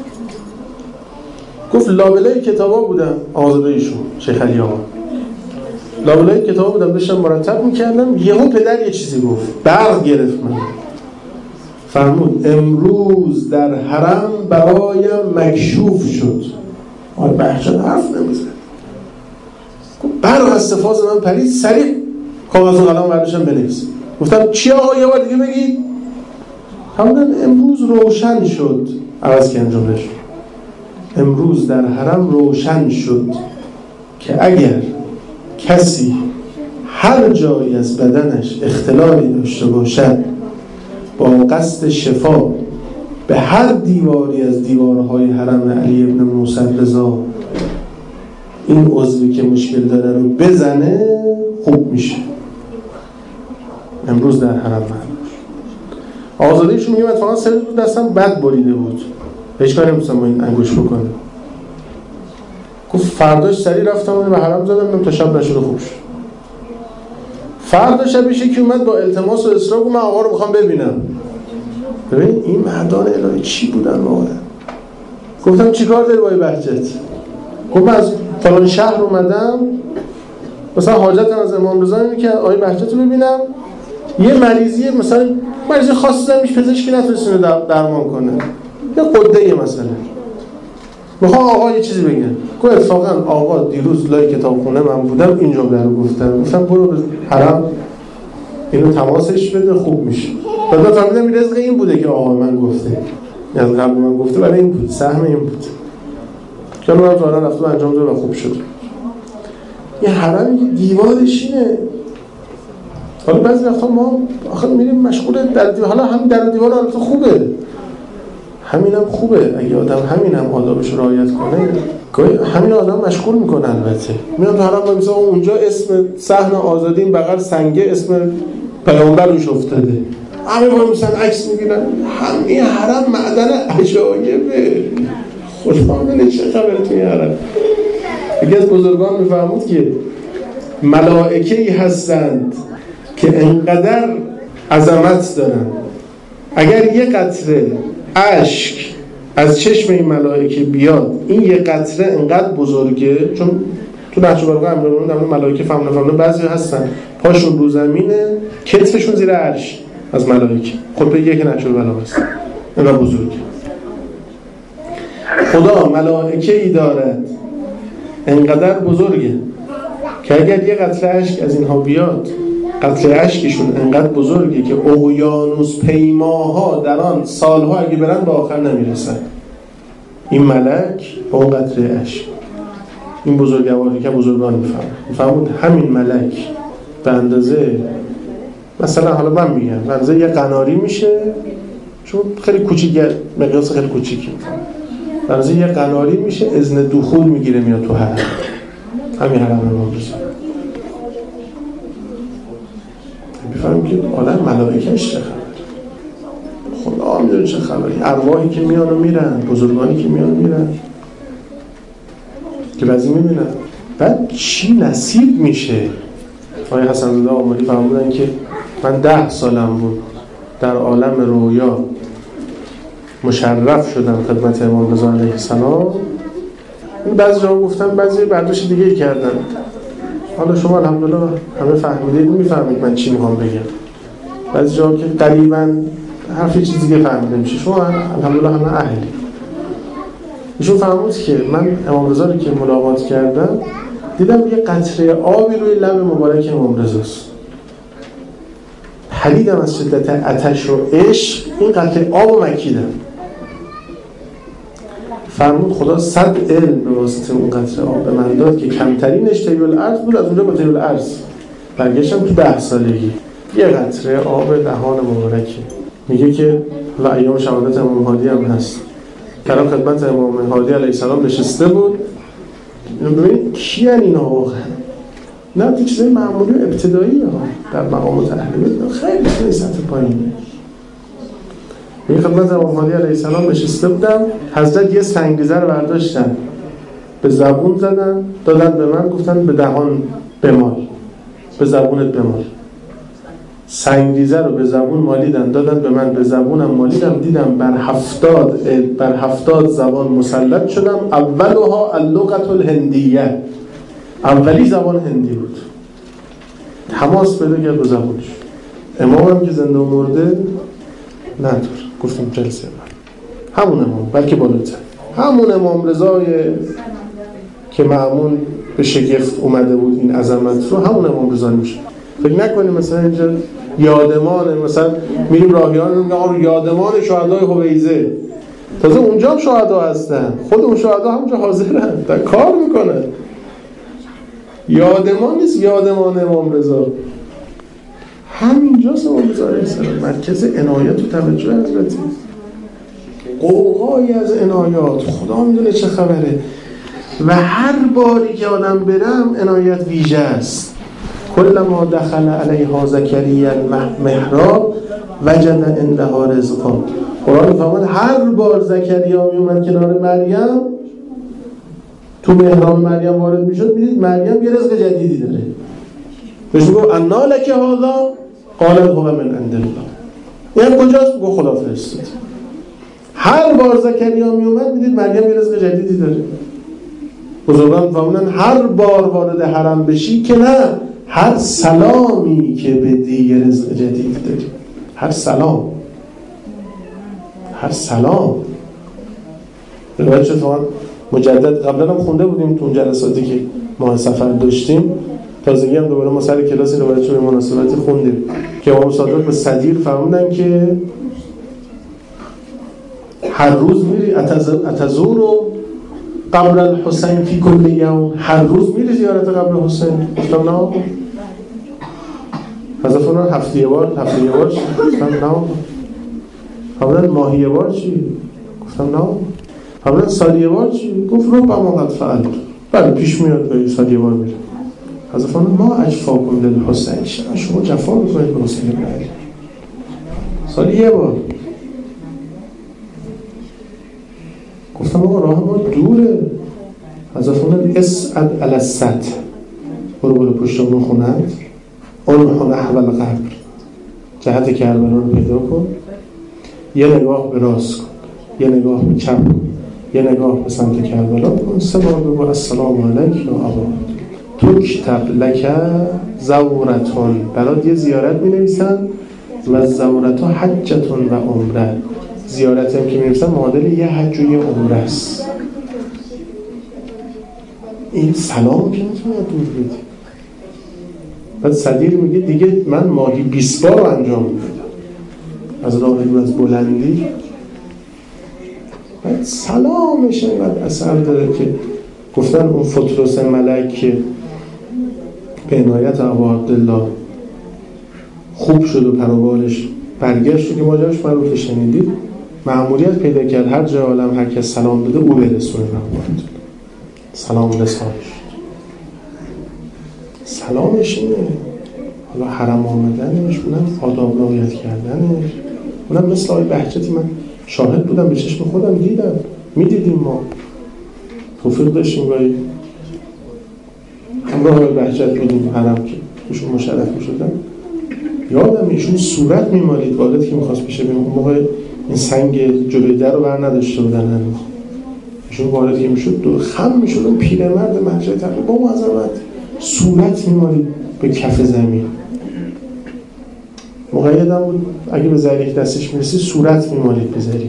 گفت لابلای کتابا بودم، آزاده ایشون شیخ علی آقا، لابلای کتابا بودم داشتم مرتب میکردم، یهو پدر یه چیزی گفت، برق گرفت من، فرمود امروز در حرم برایم مکشوف شد. آقای بهجت حرف نمیزد، برق از سفاز من پرید، سریع کاغذ و قلم برداشتم بنویسم. گفتم چی آقا یه بار دیگه بگید؟ همون امروز روشن شد، عوض کردم جمله‌شو، امروز در حرم روشن شد که اگر کسی هر جایی از بدنش اختلالی داشته باشد با قصد شفا به هر دیواری از دیوارهای حرم علی ابن موسی رضا این عضوی که مشکل داره رو بزنه خوب میشه. امروز در حرم من آزاده ایشون میگه من فقط سه روز دستم بد بریده بود، هیچ کاری نمی‌تونستم با این انگوش بکنم. گفت فرداش سری رفتم و به حرم زدم تا شب نشده خوب شد. فردا شبش که اومد با التماس و اصرار گفت من آقا رو میخوام ببینم. ببین این مردان الهی چی بودن واقعا. گفتم چیکار داری با بهجت؟ گفت من از فلان شهر اومدم مثلا حاجتم از امام رضا اینه که آقای بهجت رو ببینم، یه مریضی مثلا مریضی خاصی دارم هیچ پزشکی نتونسته درمان کنه، یه قده مثلا میخوام آقا یه چیزی بگم. گفت اتفاقا آقا دیروز لای کتابخونه من بودم این جمله رو گفتم، گفتم برو به حرم اینو تماسش بده خوب میشه. بعد فهمیدم این رزق این بوده که آقا من گفته، از قبل من گفته برای این بود، سهم این بود که من تو الان رفتم انجام دادم و خوب شد. یه حرمی که دیوارش اینه. حالا بعضی وقتا ما آخه میریم مشغول در دیوار، حالا همین در دیوار البته خوبه، همینم خوبه اگه آدم همینم آدابش رو رعایت کنه، گاهی همین آدم مشغول میکنه. البته میاد تو حرم مثلا اونجا اسم صحن آزادی این بغل سنگه اسم پیامبر روش افتاده، همه با مثلا عکس میگیرن. همین حرم معدن عجایبه، خدا میدونه چه خبره توی حرم. یکی از بزرگان میفهمود که ملائکه‌ای هستند که انقدر عظمت دارن اگر یه قطره اشک از چشم این ملائکه بیاد، این یه قطره انقدر بزرگه، چون تو نهج البلاغه امیرالمومنین در ملائکه فهمونه فهمونه بعضی هستن پاشون رو زمینه، کتفشون زیر عرش از ملائکه. خود به یک نهج البلاغه است، انقدر بزرگه. خدا ملائکه ای دارد انقدر بزرگه که اگر یه قطره اشک از اینها بیاد، قطره اشکشون انقدر بزرگه که اقیانوس پیماها در آن سالها اگه برن به آخر نمیرسن. این ملک با اون قطره اشک، این بزرگواری که بزرگان میفهم میفهمون همین ملک به اندازه، مثلا حالا من میگم به اندازه یه قناری میشه، چون خیلی کوچیکه، مقیاس خیلی کوچیکی، به اندازه یه قناری میشه، اذن دخول میگیره میاد تو حرم، همین حرم امام رضا. میفهمیم که عالم ملائکه‌اش چه خبر، خدا میدونه چه خبری، ارواحی که میان و میرن، بزرگانی که میان و میرن که بعضی میبینن. بعد چی نصیب میشه؟ آقای حسن رضا آملی فرمودن که من ده سالم بود در عالم رویا مشرف شدم خدمت امام رضا علیه السلام. بعضی جا گفتن، بعضی برداشت دیگه ای کردن. حالا شما الحمدلله همه فهمیدید، میفهمید من چی میخوام بگم. بعضی جا که قریباً حرف چیز دیگه فهمیده میشه، شما الحمدلله همه اهلی. ایشون فرمود که من امام رضا رو که ملاقات کردم دیدم یه قطره آبی روی لب مبارک امام رضاست. پریدم از شدت آتش و عشق، این قطره آب رو مکیدم. فرمود خدا صد علم به واسطه اون قطره آب به من داد که کمترینش طی الارض بود، از اونجا با طی الارض برگشتم تو ده سالگی. یه قطره آب دهان مبارکه. میگه که و ایام شهادت امام هادی هم هست، کلام خدمت امام هادی علیه السلام نشسته بود. ببینید کی ان اینا واقعا؟ نه تو چیزای معمولی و ابتدایی ها در مقام متأهل، خیلی خیلی سطح پایینه. میگه خدمت امام هادی علیه السلام نشسته بودم، حضرت یه سنگریزه رو برداشتن به زبون زدن دادن به من، گفتن به دهان بمال، به زبونت بمال. سنگریزه رو به زبون مالیدن دادن به من، به زبونم مالیدم، دیدم بر هفتاد بر هفتاد زبان مسلط شدم. اولها اللغة الهندیه، اولی زبان هندی بود. تماس پیدا کرد به زبونش. امامم که زنده و مرده نداره، گفتم جلسه من همون امام، بلکه بالاتر همون امام رضای که مأمون به شگفت اومده بود این عظمت رو، همون امام رضا میشه. فکر نکنیم مثلا اینجا یادمان، مثلا میریم راهیان میگن آقا یادمان شهدای حویزه، تازه اونجا هم شهدا هستن، خود اون شهدا همونجا حاضرن، در کار میکنن. یادمان نیست، یادمان امام رضا همینجاست. امام رضا علیه السلام مرکز عنایت و توجه حضرتی، قوقایی از عنایات، خدا میدونه چه خبره. و هر باری که آدم برم عنایت ویژه است. کلما دخل علیها زکریا المحراب وجد عندها رزقا. قرآن میفرماد هر بار زکریا میومد کنار مریم، تو محراب مریم وارد میشد، میدید مریم یه رزق جدیدی داره. بهش میگه انا لک هذا قالت هو من عند الله. این کجاست؟ میگه خدا فرستاد. هر بار زکریا میومد میدید مریم یه رزق جدیدی داره. بزرگان فرمودن هر بار وارد حرم بشی که نه، هر سلامی که بدی یه رزق جدید داری. هر سلام، هر سلام. روایت شد مجدد قبلا هم خونده بودیم تو جلساتی که ما سفر داشتیم، تازگی هم دوباره ما سر کلاس روایت شد به مناسبتی خوندیم که امام صادق به صدیر فرمودن که هر روز میری اتزور و قبر الحسین فی کل یوم، هر روز میری زیارت قبر حسین؟ گفتم نه. حضرت فرمودن هفته یه بار، هفته یه بار چی؟ گفتم نه. فرمودن ماهی یه بار چی؟ گفتم نه. فرمودن سال یه بار چی؟ گفت ربما قد فعلت، بله پیش میاد به سال یه بار میره. حضرت فرمودن ما اجفاکم للحسین، شما جفا میکنید به حسین بن علی، سال یه بار. گفتم آقا راه ما دوره. از افران اسعد علی السطح، برو برو پشت اون خونت، اون نحو القبر، جهت کربلا رو پیدا کن، یه نگاه به راست کن، یه نگاه به چپ، یه نگاه به سمت کربلا کن، سه بار بگو السلام علیک یا ابا تکتب لک زورتون، برات یه زیارت می نویسن و زورتون حجتون و عمره، زیارت هم که می نویسن معادل یه حج و یه عمره است. این سلام که نتونه دور بدی. بعد صدیر میگه دیگه من ماهی بیست بار رو انجام میدم از راه رو از بلندی. بعد سلامش اینقدر اثر داره که گفتن اون فطرس ملک که به عنایت ابا عبدالله خوب شد و پروبالش برگشت و که ماجراش معروف شنیدید، مأموریت پیدا کرد هر جای عالم هر کس سلام بده او برسونه ابا سلام رسانش. سلامش اینه، حالا حرم آمدنش، اونم آداب رعایت کردنش، اونم مثل آقای بهجتی من شاهد بودم، به چشم خودم دیدم، میدیدیم ما توفیق داشتیم گاهی همراه آقای بهجت بودیم حرم که ایشون مشرف میشدن. یادم ایشون صورت میمالید والد که میخواست بشه بیم، اون موقع این سنگ جلوی در رو بر نداشته بودن هنوز، ایشون وارد که میشد دو خم میشد، اون پیرمرد مهجت با معظمت صورت میمالید به کف زمین. مقیدم بود اگه به ذریح دستش میرسی صورت میمالید به ذریح.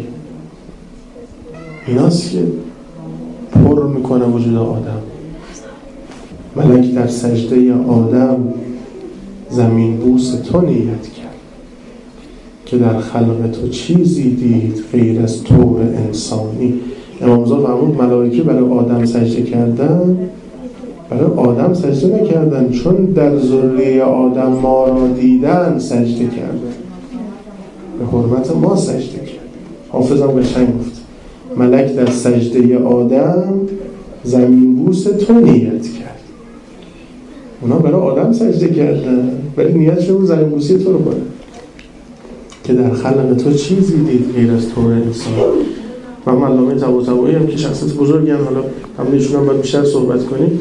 ایناست که پر میکنه وجود آدم. ملک در سجده آدم زمین بوس تو نیت کرد که در خلق تو چیزی دید غیر از طور انسانی. امام رضا فرمود ملائکه برای آدم سجده کردن، برای آدم سجده نکردن، چون در ذریه آدم ما را دیدن سجده کردن، به حرمت ما سجده کرد. حافظم قشنگ گفت ملک در سجده آدم زمین بوس تو نیت کرد. اونا برای آدم سجده کردن ولی نیتش رو زمین بوسی تو رو کنه که در خلق تو چیزی دید غیر از طور انسان. و علامه طباطبایی هم که شخصیت بزرگی هم، حالا هم ایشون هم باید بیشتر صحبت کنیم،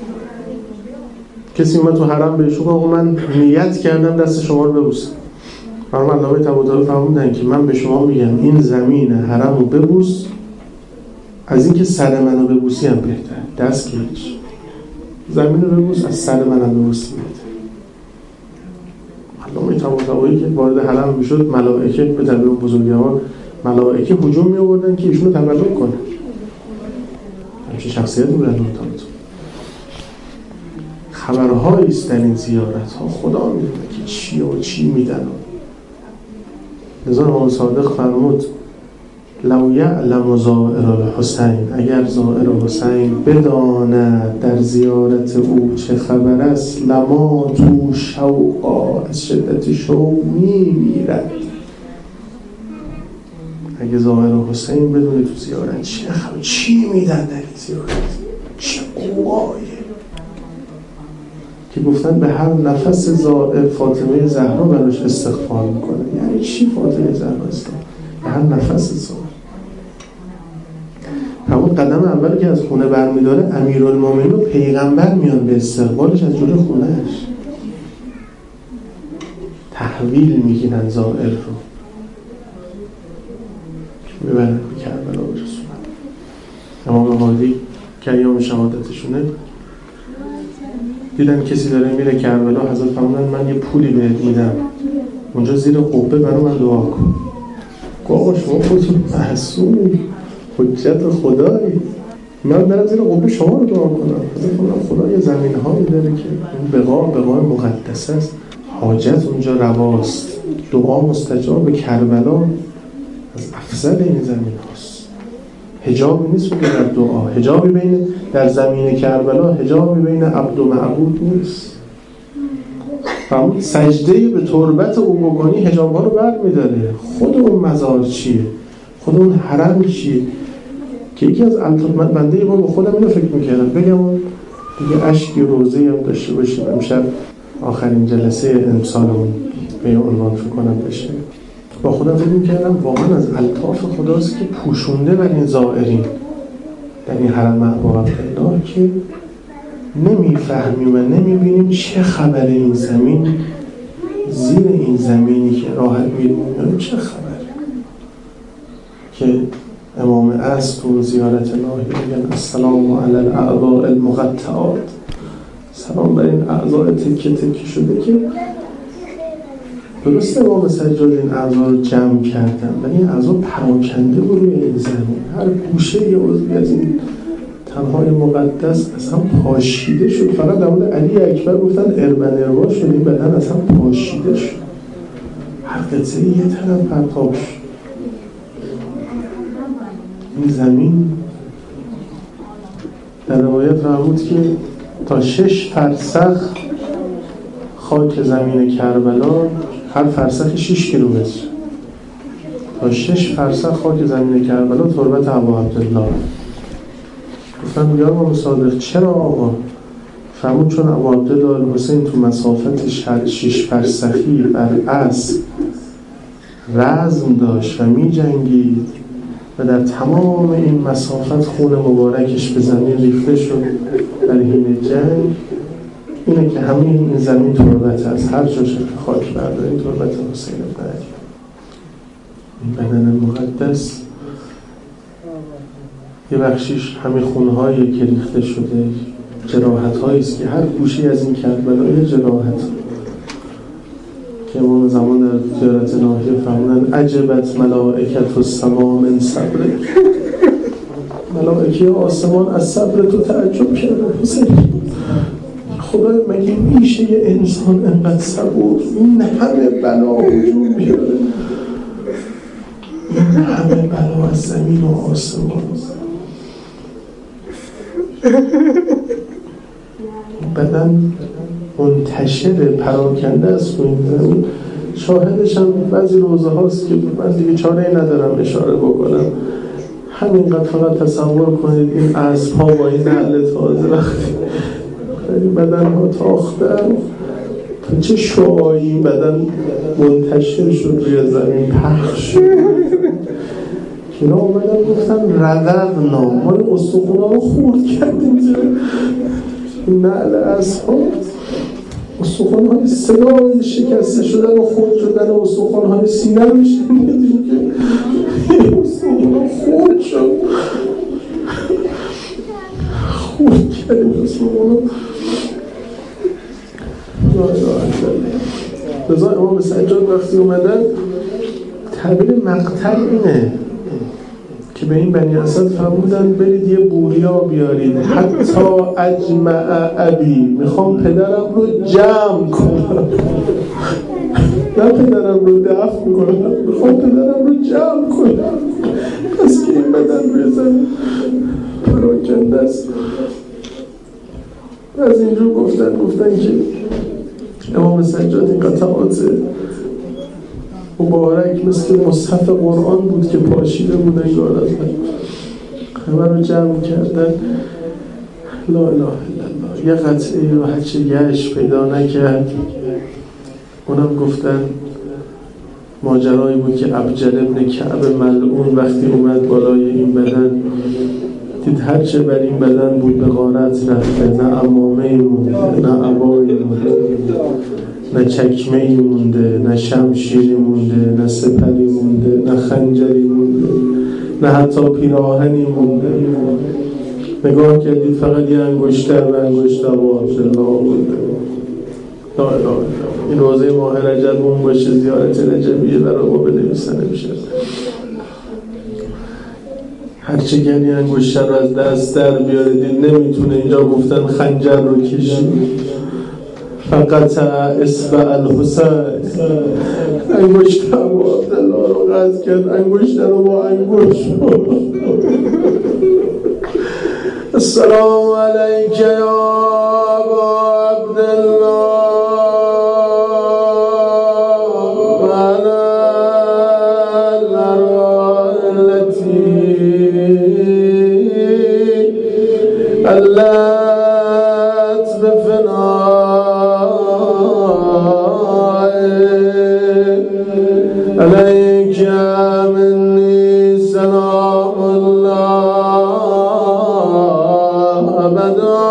کسی اومد تو حرم بهشون آقا من نیت کردم دست شما رو ببوسم. فرمان علامه طباطبایی فرمودن که من به شما میگم این زمین حرم رو ببوس از این که سر منو ببوسی هم بهتر. دست که هیچ، زمین رو ببوس از سر منم ببوسی بهتر. علامه طباطبایی که وارد حرم میشد ملائکه به طبع بزرگوار ملائکه هجوم می آوردن که ایشونو تولد کنه. همچین شخصیتی بودن اون تابتون. خبرهایی است در این زیارت ها، خدا میدونه که چی و چی میدن. لذا امام صادق فرمود لو یعلم زائر الحسین، اگر زائر حسین بداند در زیارت او چه خبر است، لما تو شوقا، از شدت شوق میمیرد. اگه ظاهر حسین بدونه تو زیارت چی خبر، چی میدن در این زیارت، چه قوایه که گفتن به هر نفس زائر فاطمه زهرا براش استغفار میکنه. یعنی چی فاطمه زهرا استغفار؟ به هر نفس زائر. همون قدم اول که از خونه برمیداره امیرالمومنین و پیغمبر میان به استقبالش از جلوی خونهش، تحویل میگیرن زائر رو میبرن به کربلا برسونن. امام هادی که ایام شهادتشونه دیدن کسی داره میره کربلا، حضرت فرمودن من یه پولی بهت میدم اونجا زیر قبه برای من دعا کن. آقا شما خودتون معصوم حجت خدایی، من برم زیر قبه شما رو دعا کنم. حضرت فرمودن خدا یه زمین هایی داره که اون بقا بقای مقدس است، حاجت اونجا رواست، دعا مستجاب. به کربلا از افضل این زمین هاست. حجابی نیست که در دعا، حجابی بین در زمین کربلا، حجابی بین عبد و معبود نیست. فرمود سجده به تربت او بکنی حجاب ها رو بر میداره. خود اون مزار چیه؟ خود اون حرم چیه؟ که یکی از الطمات بنده ما با خودم اینو فکر میکردم بگم اون دیگه اشکی روزه هم داشته باشیم امشب آخرین جلسه امسالمون به عنوان فکر کنم بشه. با خودم فکر می‌کردم واقعا از الطاف خداست که پوشونده بر این زائرین در این حرم محبوب الله که نمیفهمیم و نمیبینیم چه خبر این زمین، زیر این زمینی که راحت می‌بینیم چه خبره که امام عصر تو زیارت الهی میگن السلام علی الاعضاء المقطعات، سلام بر این اعضاء تکه تکه شده که درسته امام سجاد این اعضا رو جمع کردن ولی این اعضا پراکنده بود روی این زمین، هر گوشه یه عضوی از این تنهای مقدس اصلا پاشیده شد. فقط در مورد علی اکبر گفتن اربن اربا شد، این بدن اصلا پاشیده شد، هر قطعه یه طرف پرتاب شد. این زمین در روایت فرمود که تا شش فرسخ خاک زمین کربلا، هر فرسخ شش کیلومتر، تا شش فرسخ خاک زمین کربلا تربت ابا عبدالله. گفتم یا امام صادق چرا آقا؟ فرمود چون ابا عبدالله الحسین تو مسافت شش فرسخی بر اصل رزم داشت و می جنگید و در تمام این مسافت خون مبارکش به زمین ریخته شد در حین جنگ، اینه که همه این زمین تربت هست، هر جا شکل خاک بردارین تربت حسین ابن علی. این بدن مقدس یه بخشیش همه خونهایی که ریخته شده، جراحت هاییست که هر گوشی از این کربلا یه جراحت که امام زمان در زیارت الهی فرمودن عجبت ملائکت السما من صبرک، ملائکه آسمان از صبر تو تعجب کرده. حسین خدا مگه میشه یه انسان انقدر صبور این همه بلا هجوم بیاره، این همه بلا از زمین و آسمان، بدن منتشر پراکنده است تو این زمین. شاهدش هم بعضی روزه هاست که من دیگه چاره ندارم اشاره بکنم، همینقدر فقط تصور کنید این اسب ها با این نعل تازه وقتی این بدن ها تاختن تا چه شعاعی بدن منتشر شد روی زمین پخش شد که اینا اومدن گفتن ردغنا، ما استخوان ها رو خورد کردیم زیر نعل اسب ها، استخوان های صدای شکسته شدن و خورد شدن و استخوان های سینه رو شنیدیم که استخوان ها خورد شد، خورد کردیم استخوان ها. رضا امام سجاد وقتی اومدن تعبیر مقتل اینه که به این بنی اسد فرمودن برید یه بوریا بیارید، حتی اجمع ابی، میخوام پدرم رو جمع کنم، نه پدرم رو دفن کنم، میخوام پدرم رو جمع کنم. پس که این بدن روی زمین پراکنده است. از اینجور گفتن گفتن که امام سجاد این قطعات مبارک مثل مصحف قرآن بود که پاشیده بود انگار از همه رو جمع کردن. لا اله الا الله. یه قطعه رو هرچه گشت پیدا نکرد، اونم گفتن ماجرایی بود که ابجل ابن کعب ملعون وقتی اومد بالای این بدن دید هرچه بر این بدن بود به غارت رفته، نه عمامه مونده، نه عبایی مونده، نه چکمه‌ای مونده، نه شمشیری مونده، نه سپری مونده، نه خنجری مونده، نه حتی پیراهنی مونده. نگاه کردید فقط یه انگشتر و انگشتر با عبدالله مونده. لا اله الا الله. این روزه ماه رجب اون باشه زیارت رجبیه برای ما بنویسن میشه. هرچه گنی انگشتر رو از دست در بیاره دید نمیتونه، اینجا گفتن خنجر رو کشید. فقط اصبع الحسین، انگشتر با عبدالله رو قطع کرد، انگشتر رو با انگشت. السلام علیک یا ابا عبدالله علت بفناء عليك مني سلام الله أبدا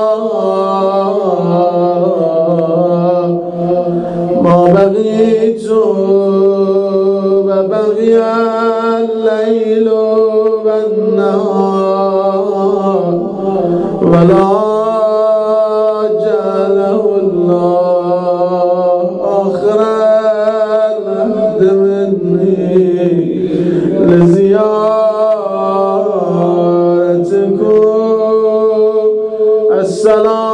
ما بغيت وبغي الليل ولا جعله الله آخر العهد مني لزيارتكم. السلام